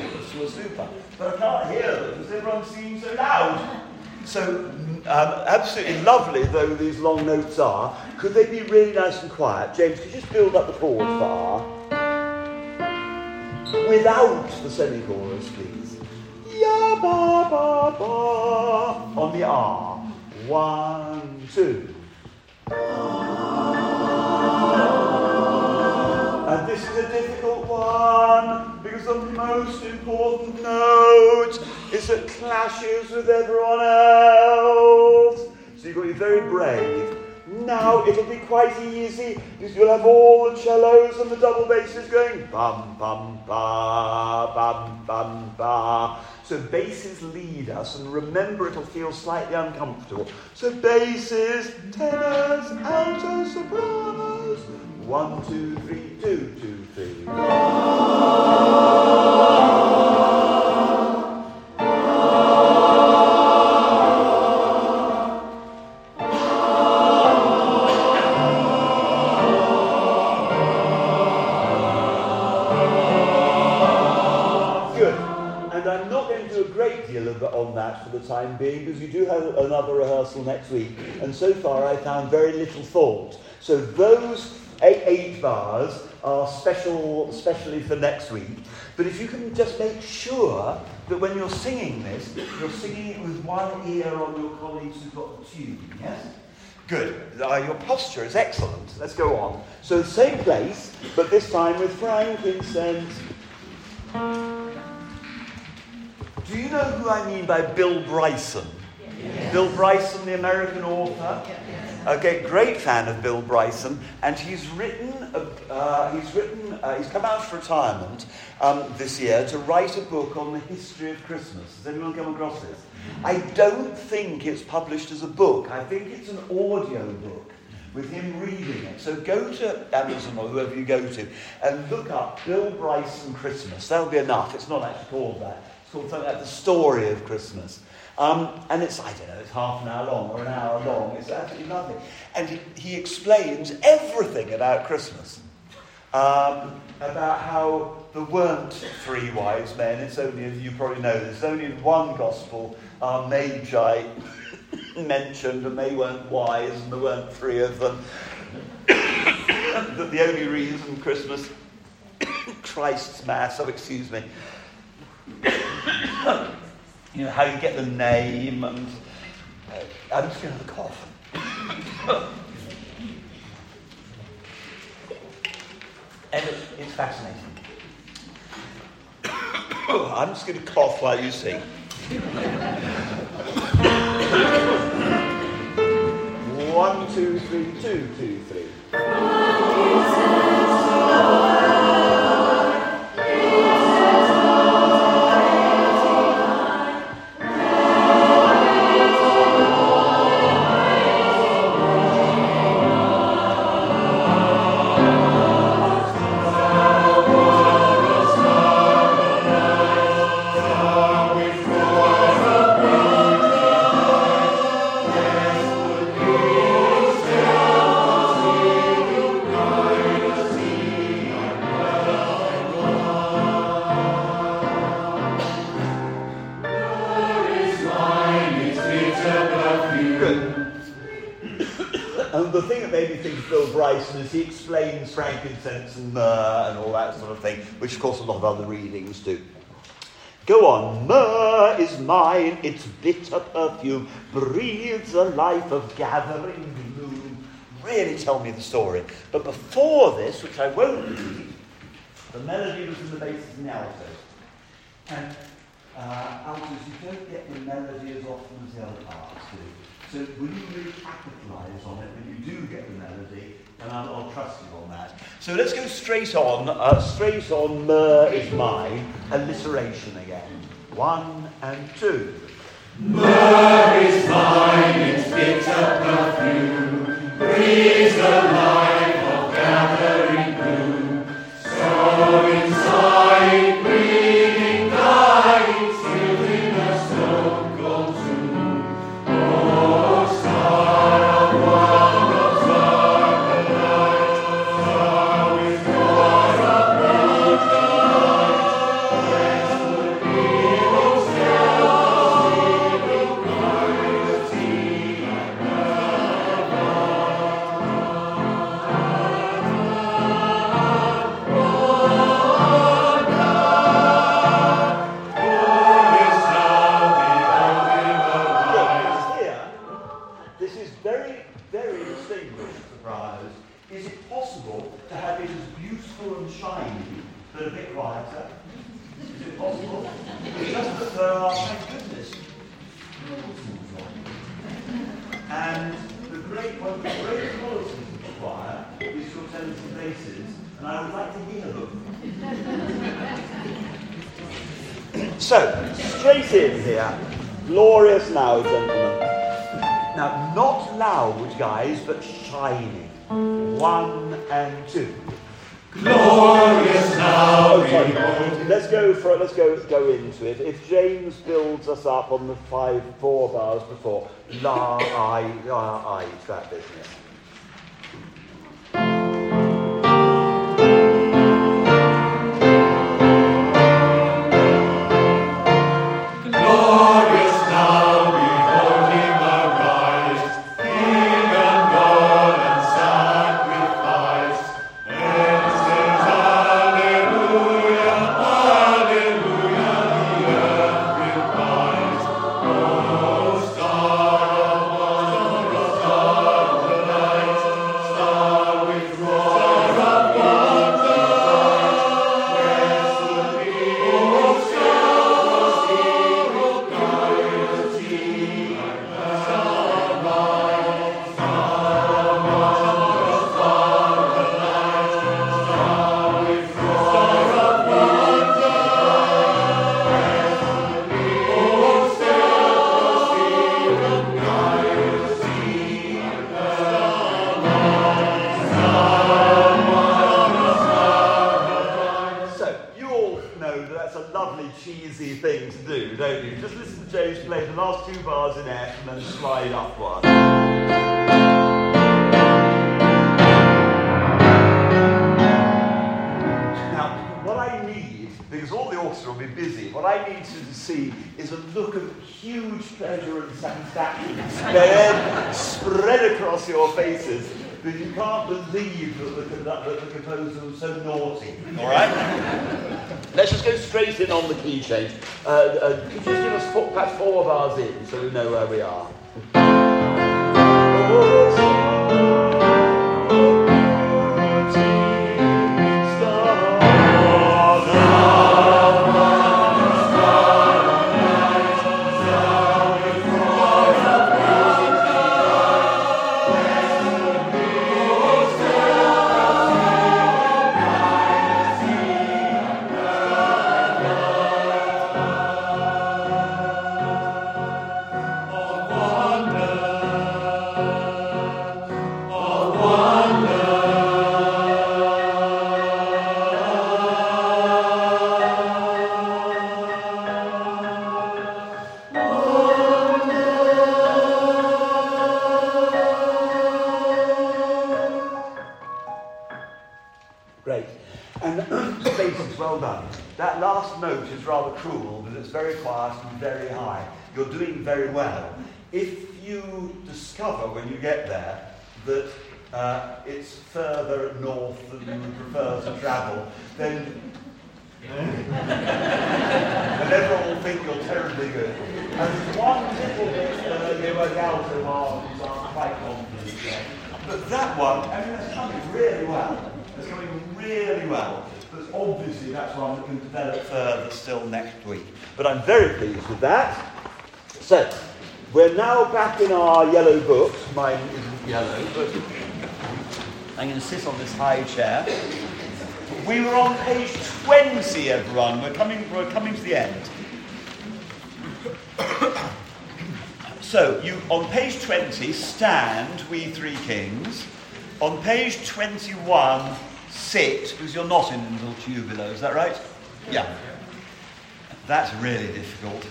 A: chorus to a super. But I can't hear them because everyone's singing so loud. So, absolutely lovely though these long notes are, could they be really nice and quiet? James, could you just build up the chord for R? Without the semi-chorus, please. Ya ba ba ba on the R. 1, 2. And this is a difficult one because the most important note is it clashes with everyone else. So you've got to be very brave. Now it'll be quite easy because you'll have all the cellos and the double basses going bum bum ba bum bum ba. So basses lead us, and remember it'll feel slightly uncomfortable. So basses, tenors, altos, sopranos. 1, 2, 3, 2, 2, 3. On that for the time being, because you do have another rehearsal next week, and so far I found very little fault. So those eight bars are specially for next week. But if you can just make sure that when you're singing this, you're singing it with one ear on your colleagues who've got the tune, yes? Good. Your posture is excellent. Let's go on. So same place, but this time with frankincense. Do you know who I mean by Bill Bryson? Yes. Bill Bryson, the American author. Yes. Okay, great fan of Bill Bryson, and he's come out of retirement this year to write a book on the history of Christmas. Has anyone come across this? I don't think it's published as a book. I think it's an audio book with him reading it. So go to Amazon or whoever you go to and look up Bill Bryson Christmas. That'll be enough. It's not actually called that. Called something like The Story of Christmas. And it's, I don't know, it's half an hour long or an hour long. It's absolutely lovely. And he explains everything about Christmas. About how there weren't 3 wise men. It's only, you probably know this, only in one gospel are magi mentioned, and they weren't wise, and there weren't 3 of them. That the only reason Christmas, Christ's Mass, excuse me, you know, how you get the name, and I'm just going to have a cough. And it's fascinating. I'm just going to cough while you sing. 1, 2, 3, 2, 2, 3. As he explains frankincense and myrrh and all that sort of thing, which of course a lot of other readings do. Go on. Myrrh is mine, its bitter perfume breathes a life of gathering gloom. Really tell me the story. But before this, which I won't read, the melody was in the basses and the altos. And altos, you don't get the melody as often as the other parts do. So will you really capitalise on it when you do get the melody? And I'll trust you on that. So let's go straight on. Myrrh is mine. Alliteration again. 1 and 2.
D: Myrrh is mine, its bitter perfume breathes the life of gathering bloom. So inside, breathing, dying, still in a stone cold tomb. Oh, star of one of star with more of love tonight. Rest
A: possible. It's just that there are, thank goodness, and one of the great qualities of the choir is your tones and basses, and I would like to hear them. So, straight in here. Glorious now, gentlemen. Now, not loud, guys, but shiny. 1 and 2.
D: Glorious now,
A: Let's go into it. If James builds us up on the 4 bars before, la, I, it's that business. Cheesy thing to do, don't you? Just listen to James play the last 2 bars in F and then slide up one. Now, what I need, because all the orchestra will be busy, what I need to see is a look of huge pleasure and satisfaction spread across your faces, because you can't believe that the composer was so naughty. All right? Let's just go straight in on the key change. Could you just give us perhaps 4 bars in so we know where we are? Great. And the basics, well done. That last note is rather cruel, but it's very quiet and very high. You're doing very well. If you discover when you get there that it's further north than you would prefer to travel, then everyone will think you're terribly good. And one little bit, they were alto bars are quite confident there. But that one, I mean, it's coming really well. It's coming really well. But obviously that's one that can develop further still next week. But I'm very pleased with that. So, we're now back in our yellow books. Mine isn't yellow, but I'm going to sit on this high chair. We were on page 20, everyone. We're coming to the end. So, on page 20, stand, we 3 kings. On page 21, sit, because you're not in little tubulo, is that right? Yeah. That's really difficult.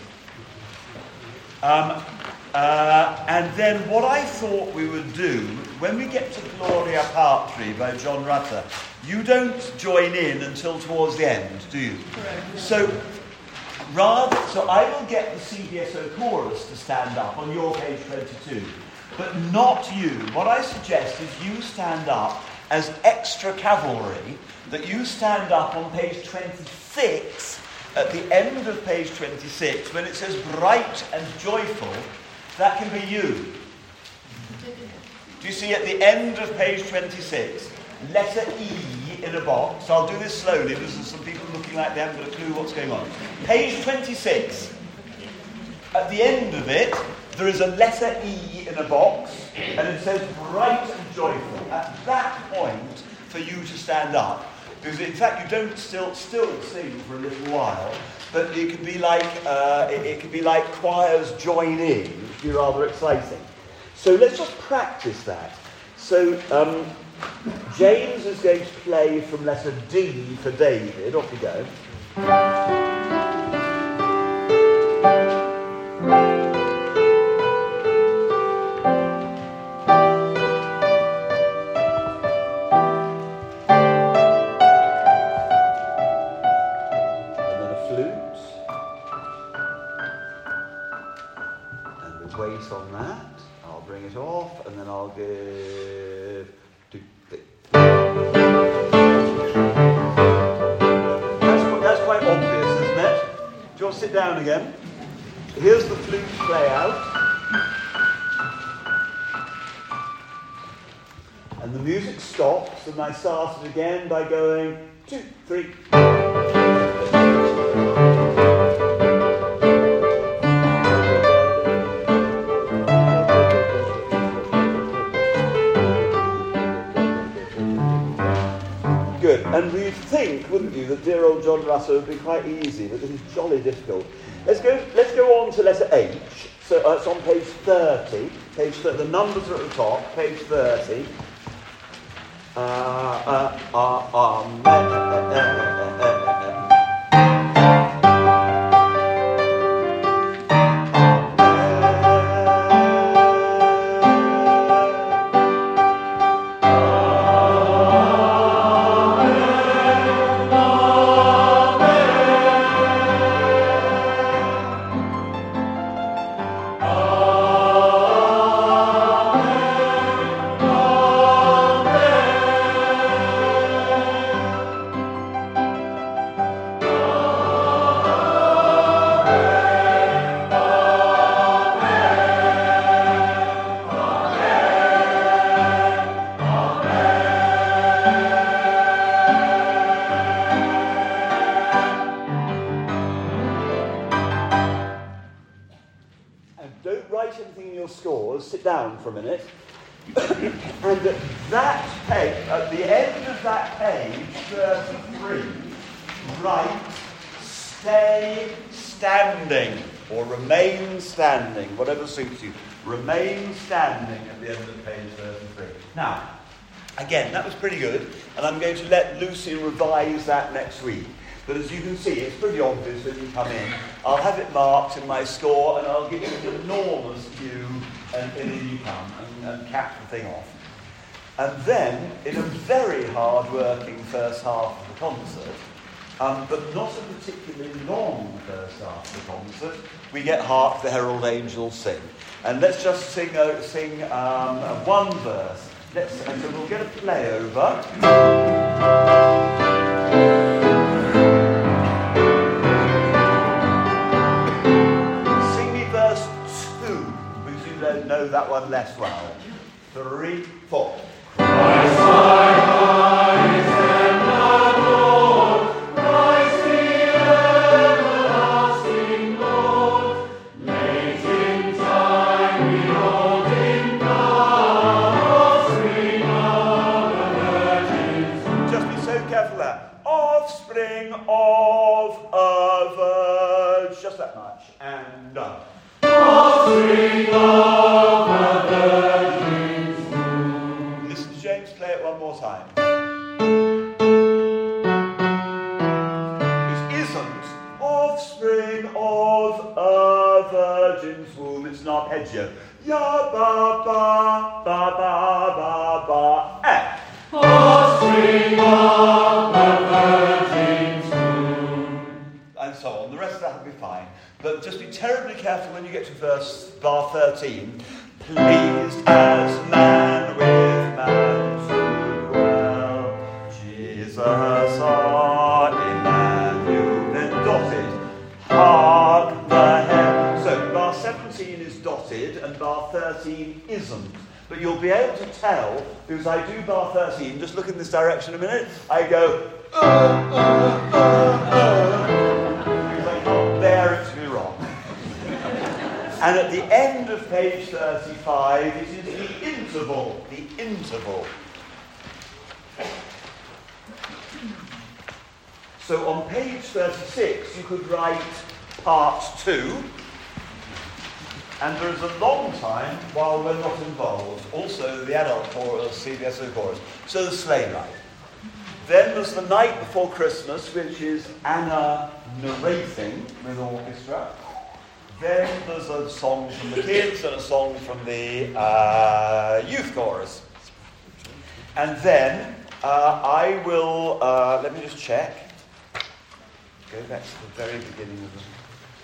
A: And then what I thought we would do, when we get to Gloria Patri by John Rutter, you don't join in until towards the end, do you?
B: Correct.
A: So I will get the CDSO chorus to stand up on your page 22, but not you. What I suggest is you stand up as extra cavalry, that you stand up on page 26, at the end of page 26, when it says bright and joyful, that can be you. Do you see at the end of page 26, letter E in a box? I'll do this slowly because there's some people looking looking like they haven't got a clue what's going on. Page 26. At the end of it, there is a letter E in a box, and it says bright and joyful. At that point, for you to stand up. Because in fact, you don't still sing for a little while, but it could be like choirs join in, which would be rather exciting. So let's just practice that. So James is going to play from letter D for David. Off you go. Wait on that. I'll bring it off, and then I'll give. That's quite obvious, isn't it? Do you want to sit down again? Here's the flute play out, and the music stops, and I start it again by going 2, 3. And we'd think, wouldn't you, that dear old John Russell would be quite easy, but this is jolly difficult. Let's go on to letter H. So it's on page 30. The numbers are at the top. Page 30. Sit down for a minute. And at the end of that page, 33, write, stay standing, or remain standing, whatever suits you. Remain standing at the end of page 33. Now, again, that was pretty good, and I'm going to let Lucy revise that next week. But as you can see, it's pretty obvious when you come in. I'll have it marked in my score, and I'll give you an enormous view, and in you come, and cap the thing off. And then, in a very hard-working first half of the concert, but not a particularly long first half of the concert, we get Hark the Herald Angels Sing. And let's just sing one verse. And so we'll get a play over. Know that one less well. 3, 4.
D: Christ my eyes and Lord, Christ the everlasting Lord, late in time behold in God, offspring of the virgins.
A: Just be so careful there. Offspring of a virgin. Just that much. And done. Offspring of one more time. It isn't offspring of a virgin's womb. It's an arpeggio. Ya ba ba ba ba ba ba eh.
D: Offspring of a virgin's womb.
A: And so on. The rest of that will be fine. But just be terribly careful when you get to bar 13. Pleased as man with man. Jesus our Emmanuel, then dotted, hark the herald. So bar 17 is dotted and bar 13 isn't. But you'll be able to tell, because I do bar 13, just look in this direction a minute, I go, Because I can't bear it to be wrong. And at the end of page 35, it is the interval. The interval. So on page 36, you could write part 2. And there is a long time while we're not involved. Also, the adult chorus, CBSO chorus. So the sleigh ride. Then there's the night before Christmas, which is Anna narrating with orchestra. Then there's a song from the kids and a song from the youth chorus. And then I will, let me just check. Go back to the very beginning of the...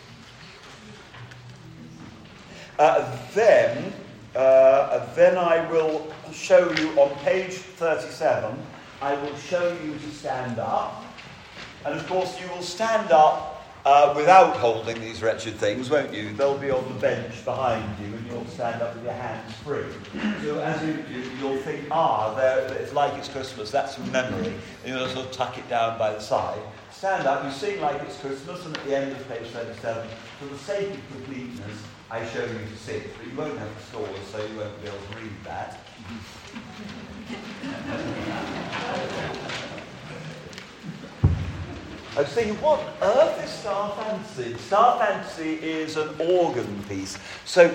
A: Then I will show you on page 37, I will show you to stand up. And of course you will stand up without holding these wretched things, won't you? They'll be on the bench behind you and you'll stand up with your hands free. So as you'll think, it's like it's Christmas, that's from memory. And you'll sort of tuck it down by the side. Stand up, you sing like it's Christmas, and at the end of page 37, for the sake of completeness, I show you to sing, but you won't have the scores, so you won't be able to read that. I was thinking, what on earth is Star Fantasy? Star Fantasy is an organ piece. So,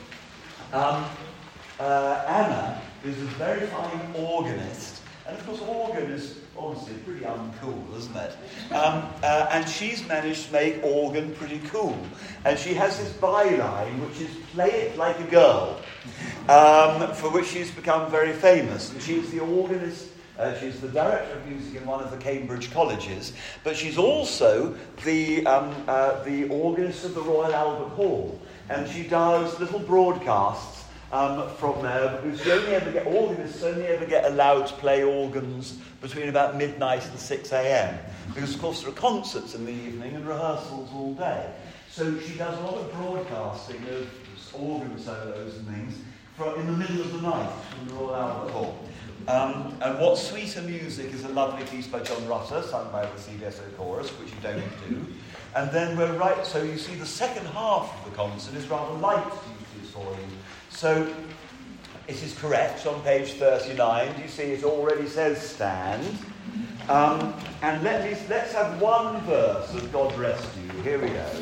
A: Anna is a very fine organist, and of course organ is honestly pretty uncool, isn't it? And she's managed to make organ pretty cool. And she has this byline, which is play it like a girl, for which she's become very famous. And she's the organist, she's the director of music in one of the Cambridge colleges, but she's also the organist of the Royal Albert Hall. And she does little broadcasts from there, because organists only ever get allowed to play organs between about midnight and 6 a.m. Because, of course, there are concerts in the evening and rehearsals all day. So she does a lot of broadcasting of organ solos and things in the middle of the night from the Royal Albert Hall. And What's Sweeter Music is a lovely piece by John Rutter, sung by the CBSO chorus, which you don't do. And then we're right, so you see the second half of the concert is rather light duties for you. So it is correct on page 39. Do you see it already says stand? And let's have one verse of God Rest You. Here we go.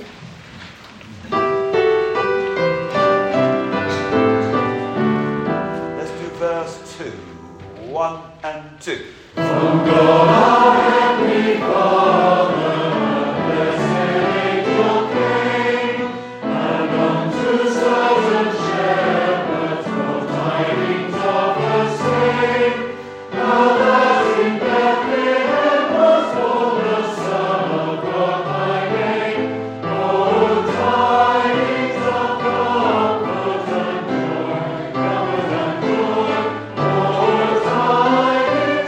A: Let's do verse 2. 1 and 2.
D: From God our Heavenly Father, blessed angel came, and unto servants shepherds brought tidings of the same. Now that in Bethlehem was born the Son of God by name, oh, tidings of comfort and joy, comfort and joy, oh, tidings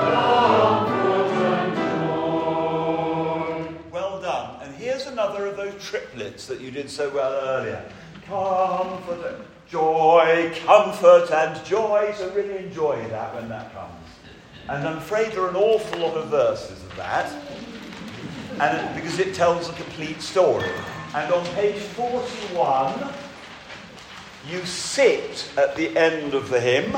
D: of comfort and joy.
A: Well done. And here's another of those triplets that you did so well earlier. Comfort and joy, comfort and joy. So really enjoy that when that comes. And I'm afraid there are an awful lot of verses of that, and because it tells a complete story. And on page 41, you sit at the end of the hymn,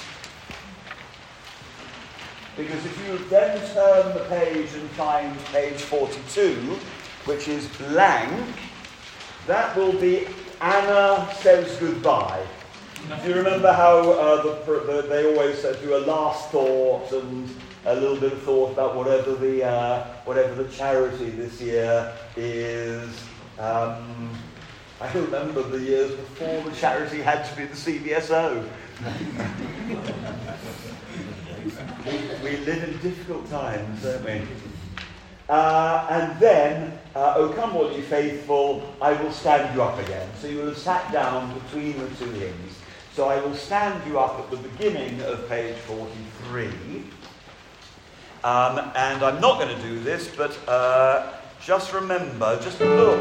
A: because if you then turn the page and find page 42, which is blank, that will be Anna Says Goodbye. Do you remember how they always do a last thought and a little bit of thought about whatever the charity this year is? I remember the years before the charity had to be the CBSO. We live in difficult times, don't we? And then, O come all ye faithful, I will stand you up again. So you will have sat down between the two hymns. So I will stand you up at the beginning of page 43. And I'm not going to do this, but just remember, just look.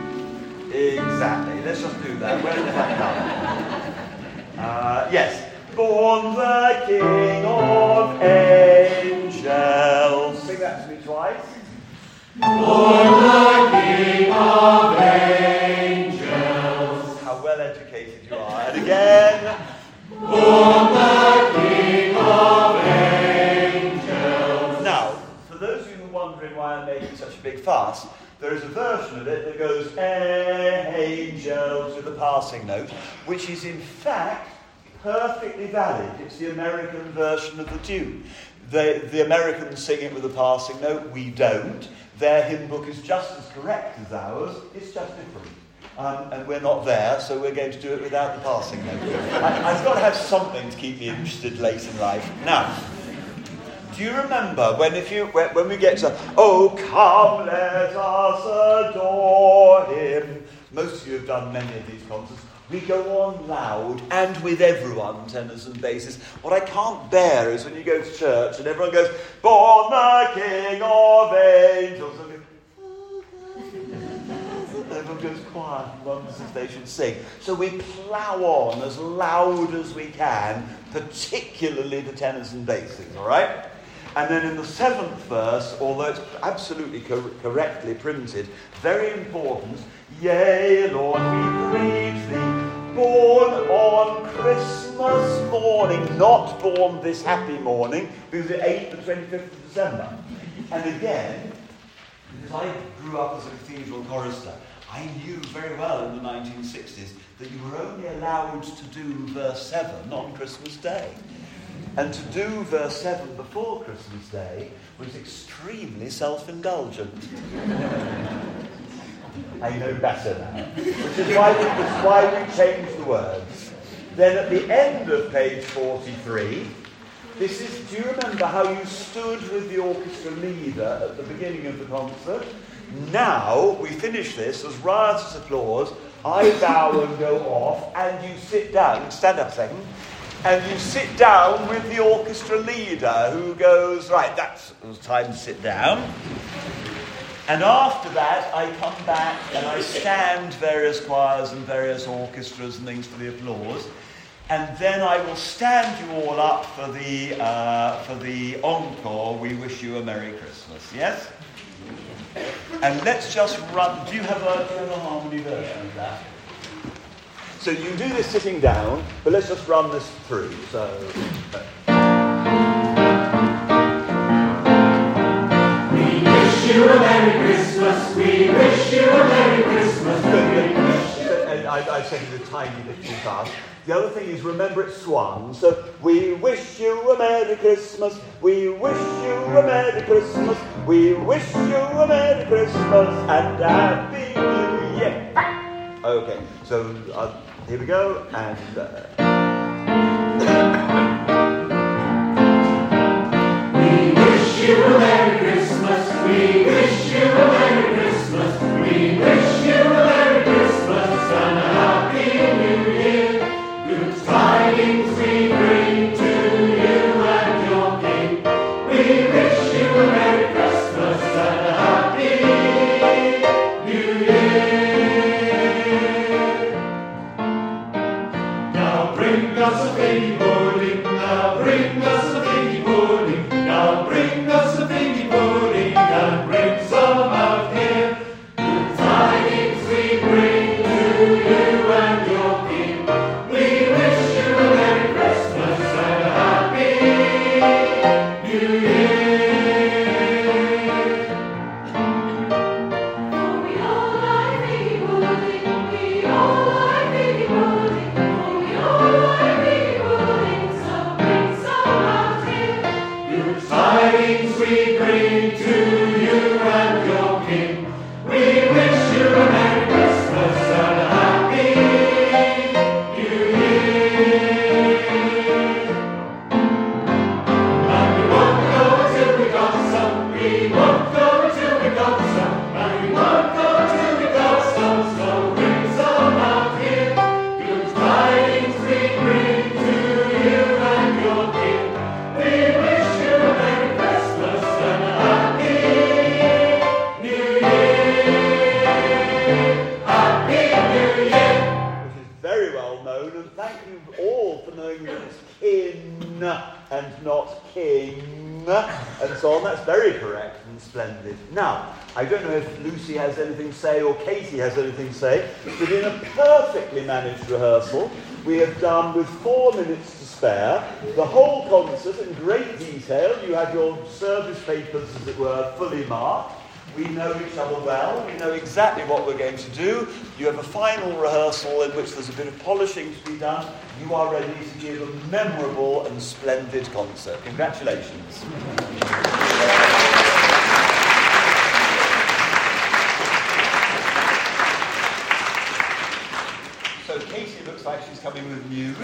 A: Exactly, let's just do that. Where did that come? Yes. born the King of angels. Sing that to me twice.
D: Born the King of angels.
A: How well educated you are. And again.
D: Born the King of angels.
A: Now, for those of you who are wondering why I'm making such a big fuss, there is a version of it that goes angels with a passing note, which is in fact perfectly valid. It's the American version of the tune. The Americans sing it with a passing note. We don't. Their hymn book is just as correct as ours. It's just different. And we're not there, so we're going to do it without the passing note. I've got to have something to keep me interested late in life. Now, do you remember when we get to, oh, come, let us adore him? Most of you have done many of these concerts. We go on loud and with everyone, tenors and basses. What I can't bear is when you go to church and everyone goes, born the King of angels. And everyone goes quiet and wonders if they should sing. So we plough on as loud as we can, particularly the tenors and basses, all right? And then in the 7th verse, although it's absolutely correctly printed, very important, yea, Lord, we preach thee, born on Christmas morning, not born this happy morning, because it ain't the 25th of December. And again, because I grew up as a cathedral chorister, I knew very well in the 1960s that you were only allowed to do verse 7 on Christmas Day. And to do verse 7 before Christmas Day was extremely self-indulgent. I know better now. Which is why we changed the words. Then at the end of page 43, do you remember how you stood with the orchestra leader at the beginning of the concert? Now, we finish this, there's riotous applause, I bow and go off, and you sit down, stand up a second, and you sit down with the orchestra leader who goes, right, that's time to sit down. And after that, I come back and I stand various choirs and various orchestras and things for the applause. And then I will stand you all up for the encore, We Wish You a Merry Christmas, yes? And let's just run, do you have a harmony version of that? So you do this sitting down, but let's just run this through. So.
D: We wish you a Merry Christmas. We wish you a Merry Christmas.
A: I said it a tiny bit too fast. The other thing is, remember it's swung. So, we wish you a Merry Christmas. We wish you a Merry Christmas. We wish you a Merry Christmas and a Happy New Year. Okay, so here we go, and...
D: We wish you a Merry Christmas. We wish you a Merry Christmas. We wish you a Merry Christmas and a Happy New Year. Good tidings we bring to you and your King. We wish you a Merry Christmas and a Happy New Year. Now bring us a baby pudding. Now bring us a baby pudding. Now bring us a baby pudding and bring some out.
A: and not king, and so on. That's very correct and splendid. Now, I don't know if Lucy has anything to say or Katie has anything to say, but in a perfectly managed rehearsal, we have done, with 4 minutes to spare, the whole concert in great detail. You have your service papers, as it were, fully marked. We know each other well. We know exactly what we're going to do. You have a final rehearsal in which there's a bit of polishing to be done. You are ready to give a memorable and splendid concert. Congratulations. So Katie looks like she's coming with news.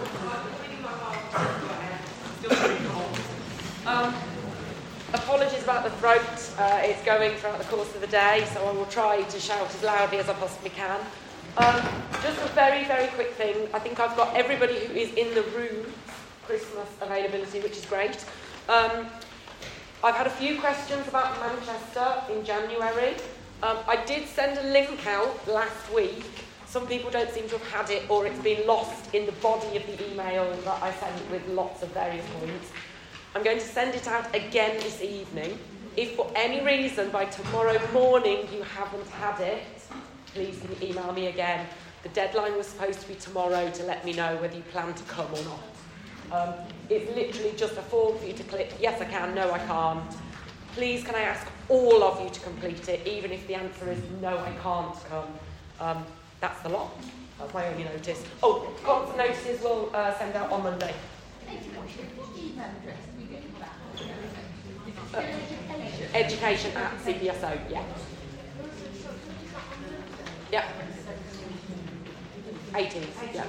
B: Apologies about the throat. It's going throughout the course of the day, so I will try to shout as loudly as I possibly can. Just a very, very quick thing. I think I've got everybody who is in the room Christmas availability, which is great. I've had a few questions about Manchester in January. I did send a link out last week. Some people don't seem to have had it, or it's been lost in the body of the email that I sent with lots of various points. I'm going to send it out again this evening. If for any reason by tomorrow morning you haven't had it, please can you email me again. The deadline was supposed to be tomorrow to let me know whether you plan to come or not. It's literally just a form for you to click, yes I can, no I can't. Please can I ask all of you to complete it, even if the answer is no I can't come. That's the lot. That's my only notice. Oh, concert notices will send out on Monday. Education at CBSO, yeah. Yeah. 18th, yeah.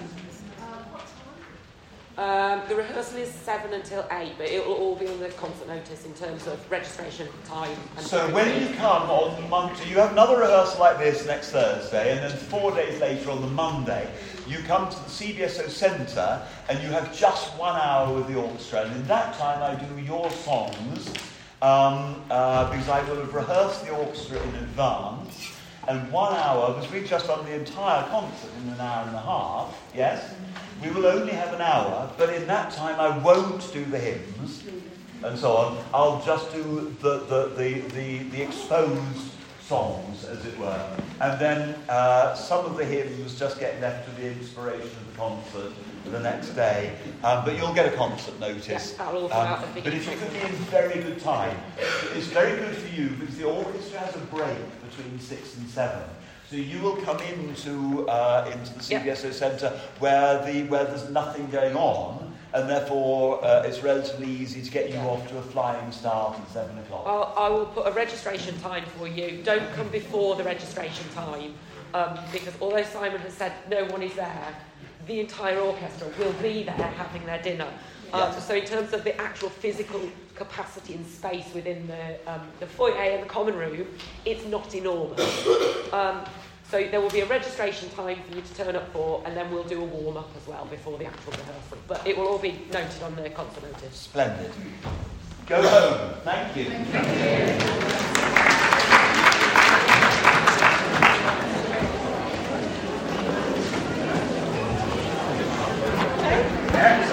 B: The rehearsal is 7 until 8, but it will all be on the concert notice in terms of registration time. And
A: so when you come on Monday, you have another rehearsal like this next Thursday, and then 4 days later on the Monday, you come to the CBSO Centre and you have just 1 hour with the orchestra. And in that time I do your songs, because I will have rehearsed the orchestra in advance. And 1 hour, because we've just done the entire concert in an hour and a half, yes? We will only have an hour, but in that time I won't do the hymns and so on. I'll just do the exposed songs, as it were. And then some of the hymns just get left to the inspiration of the concert for the next day. But you'll get a concert notice.
B: Yes, that'll all come out at the
A: but
B: beginning.
A: if you could be in very good time, it's very good for you because the orchestra has a break between 6 and 7. So you will come into the CBSO Centre where there's nothing going on, and therefore it's relatively easy to get you off to a flying start at 7 o'clock.
B: I will put a registration time for you. Don't come before the registration time, because although Simon has said no one is there, the entire orchestra will be there having their dinner. So in terms of the actual physical capacity and space within the foyer and the common room, it's not enormous. So there will be a registration time for you to turn up for, and then we'll do a warm-up as well before the actual rehearsal. But it will all be noted on the concert notice.
A: Splendid. Go home. Thank you.
E: Thank you.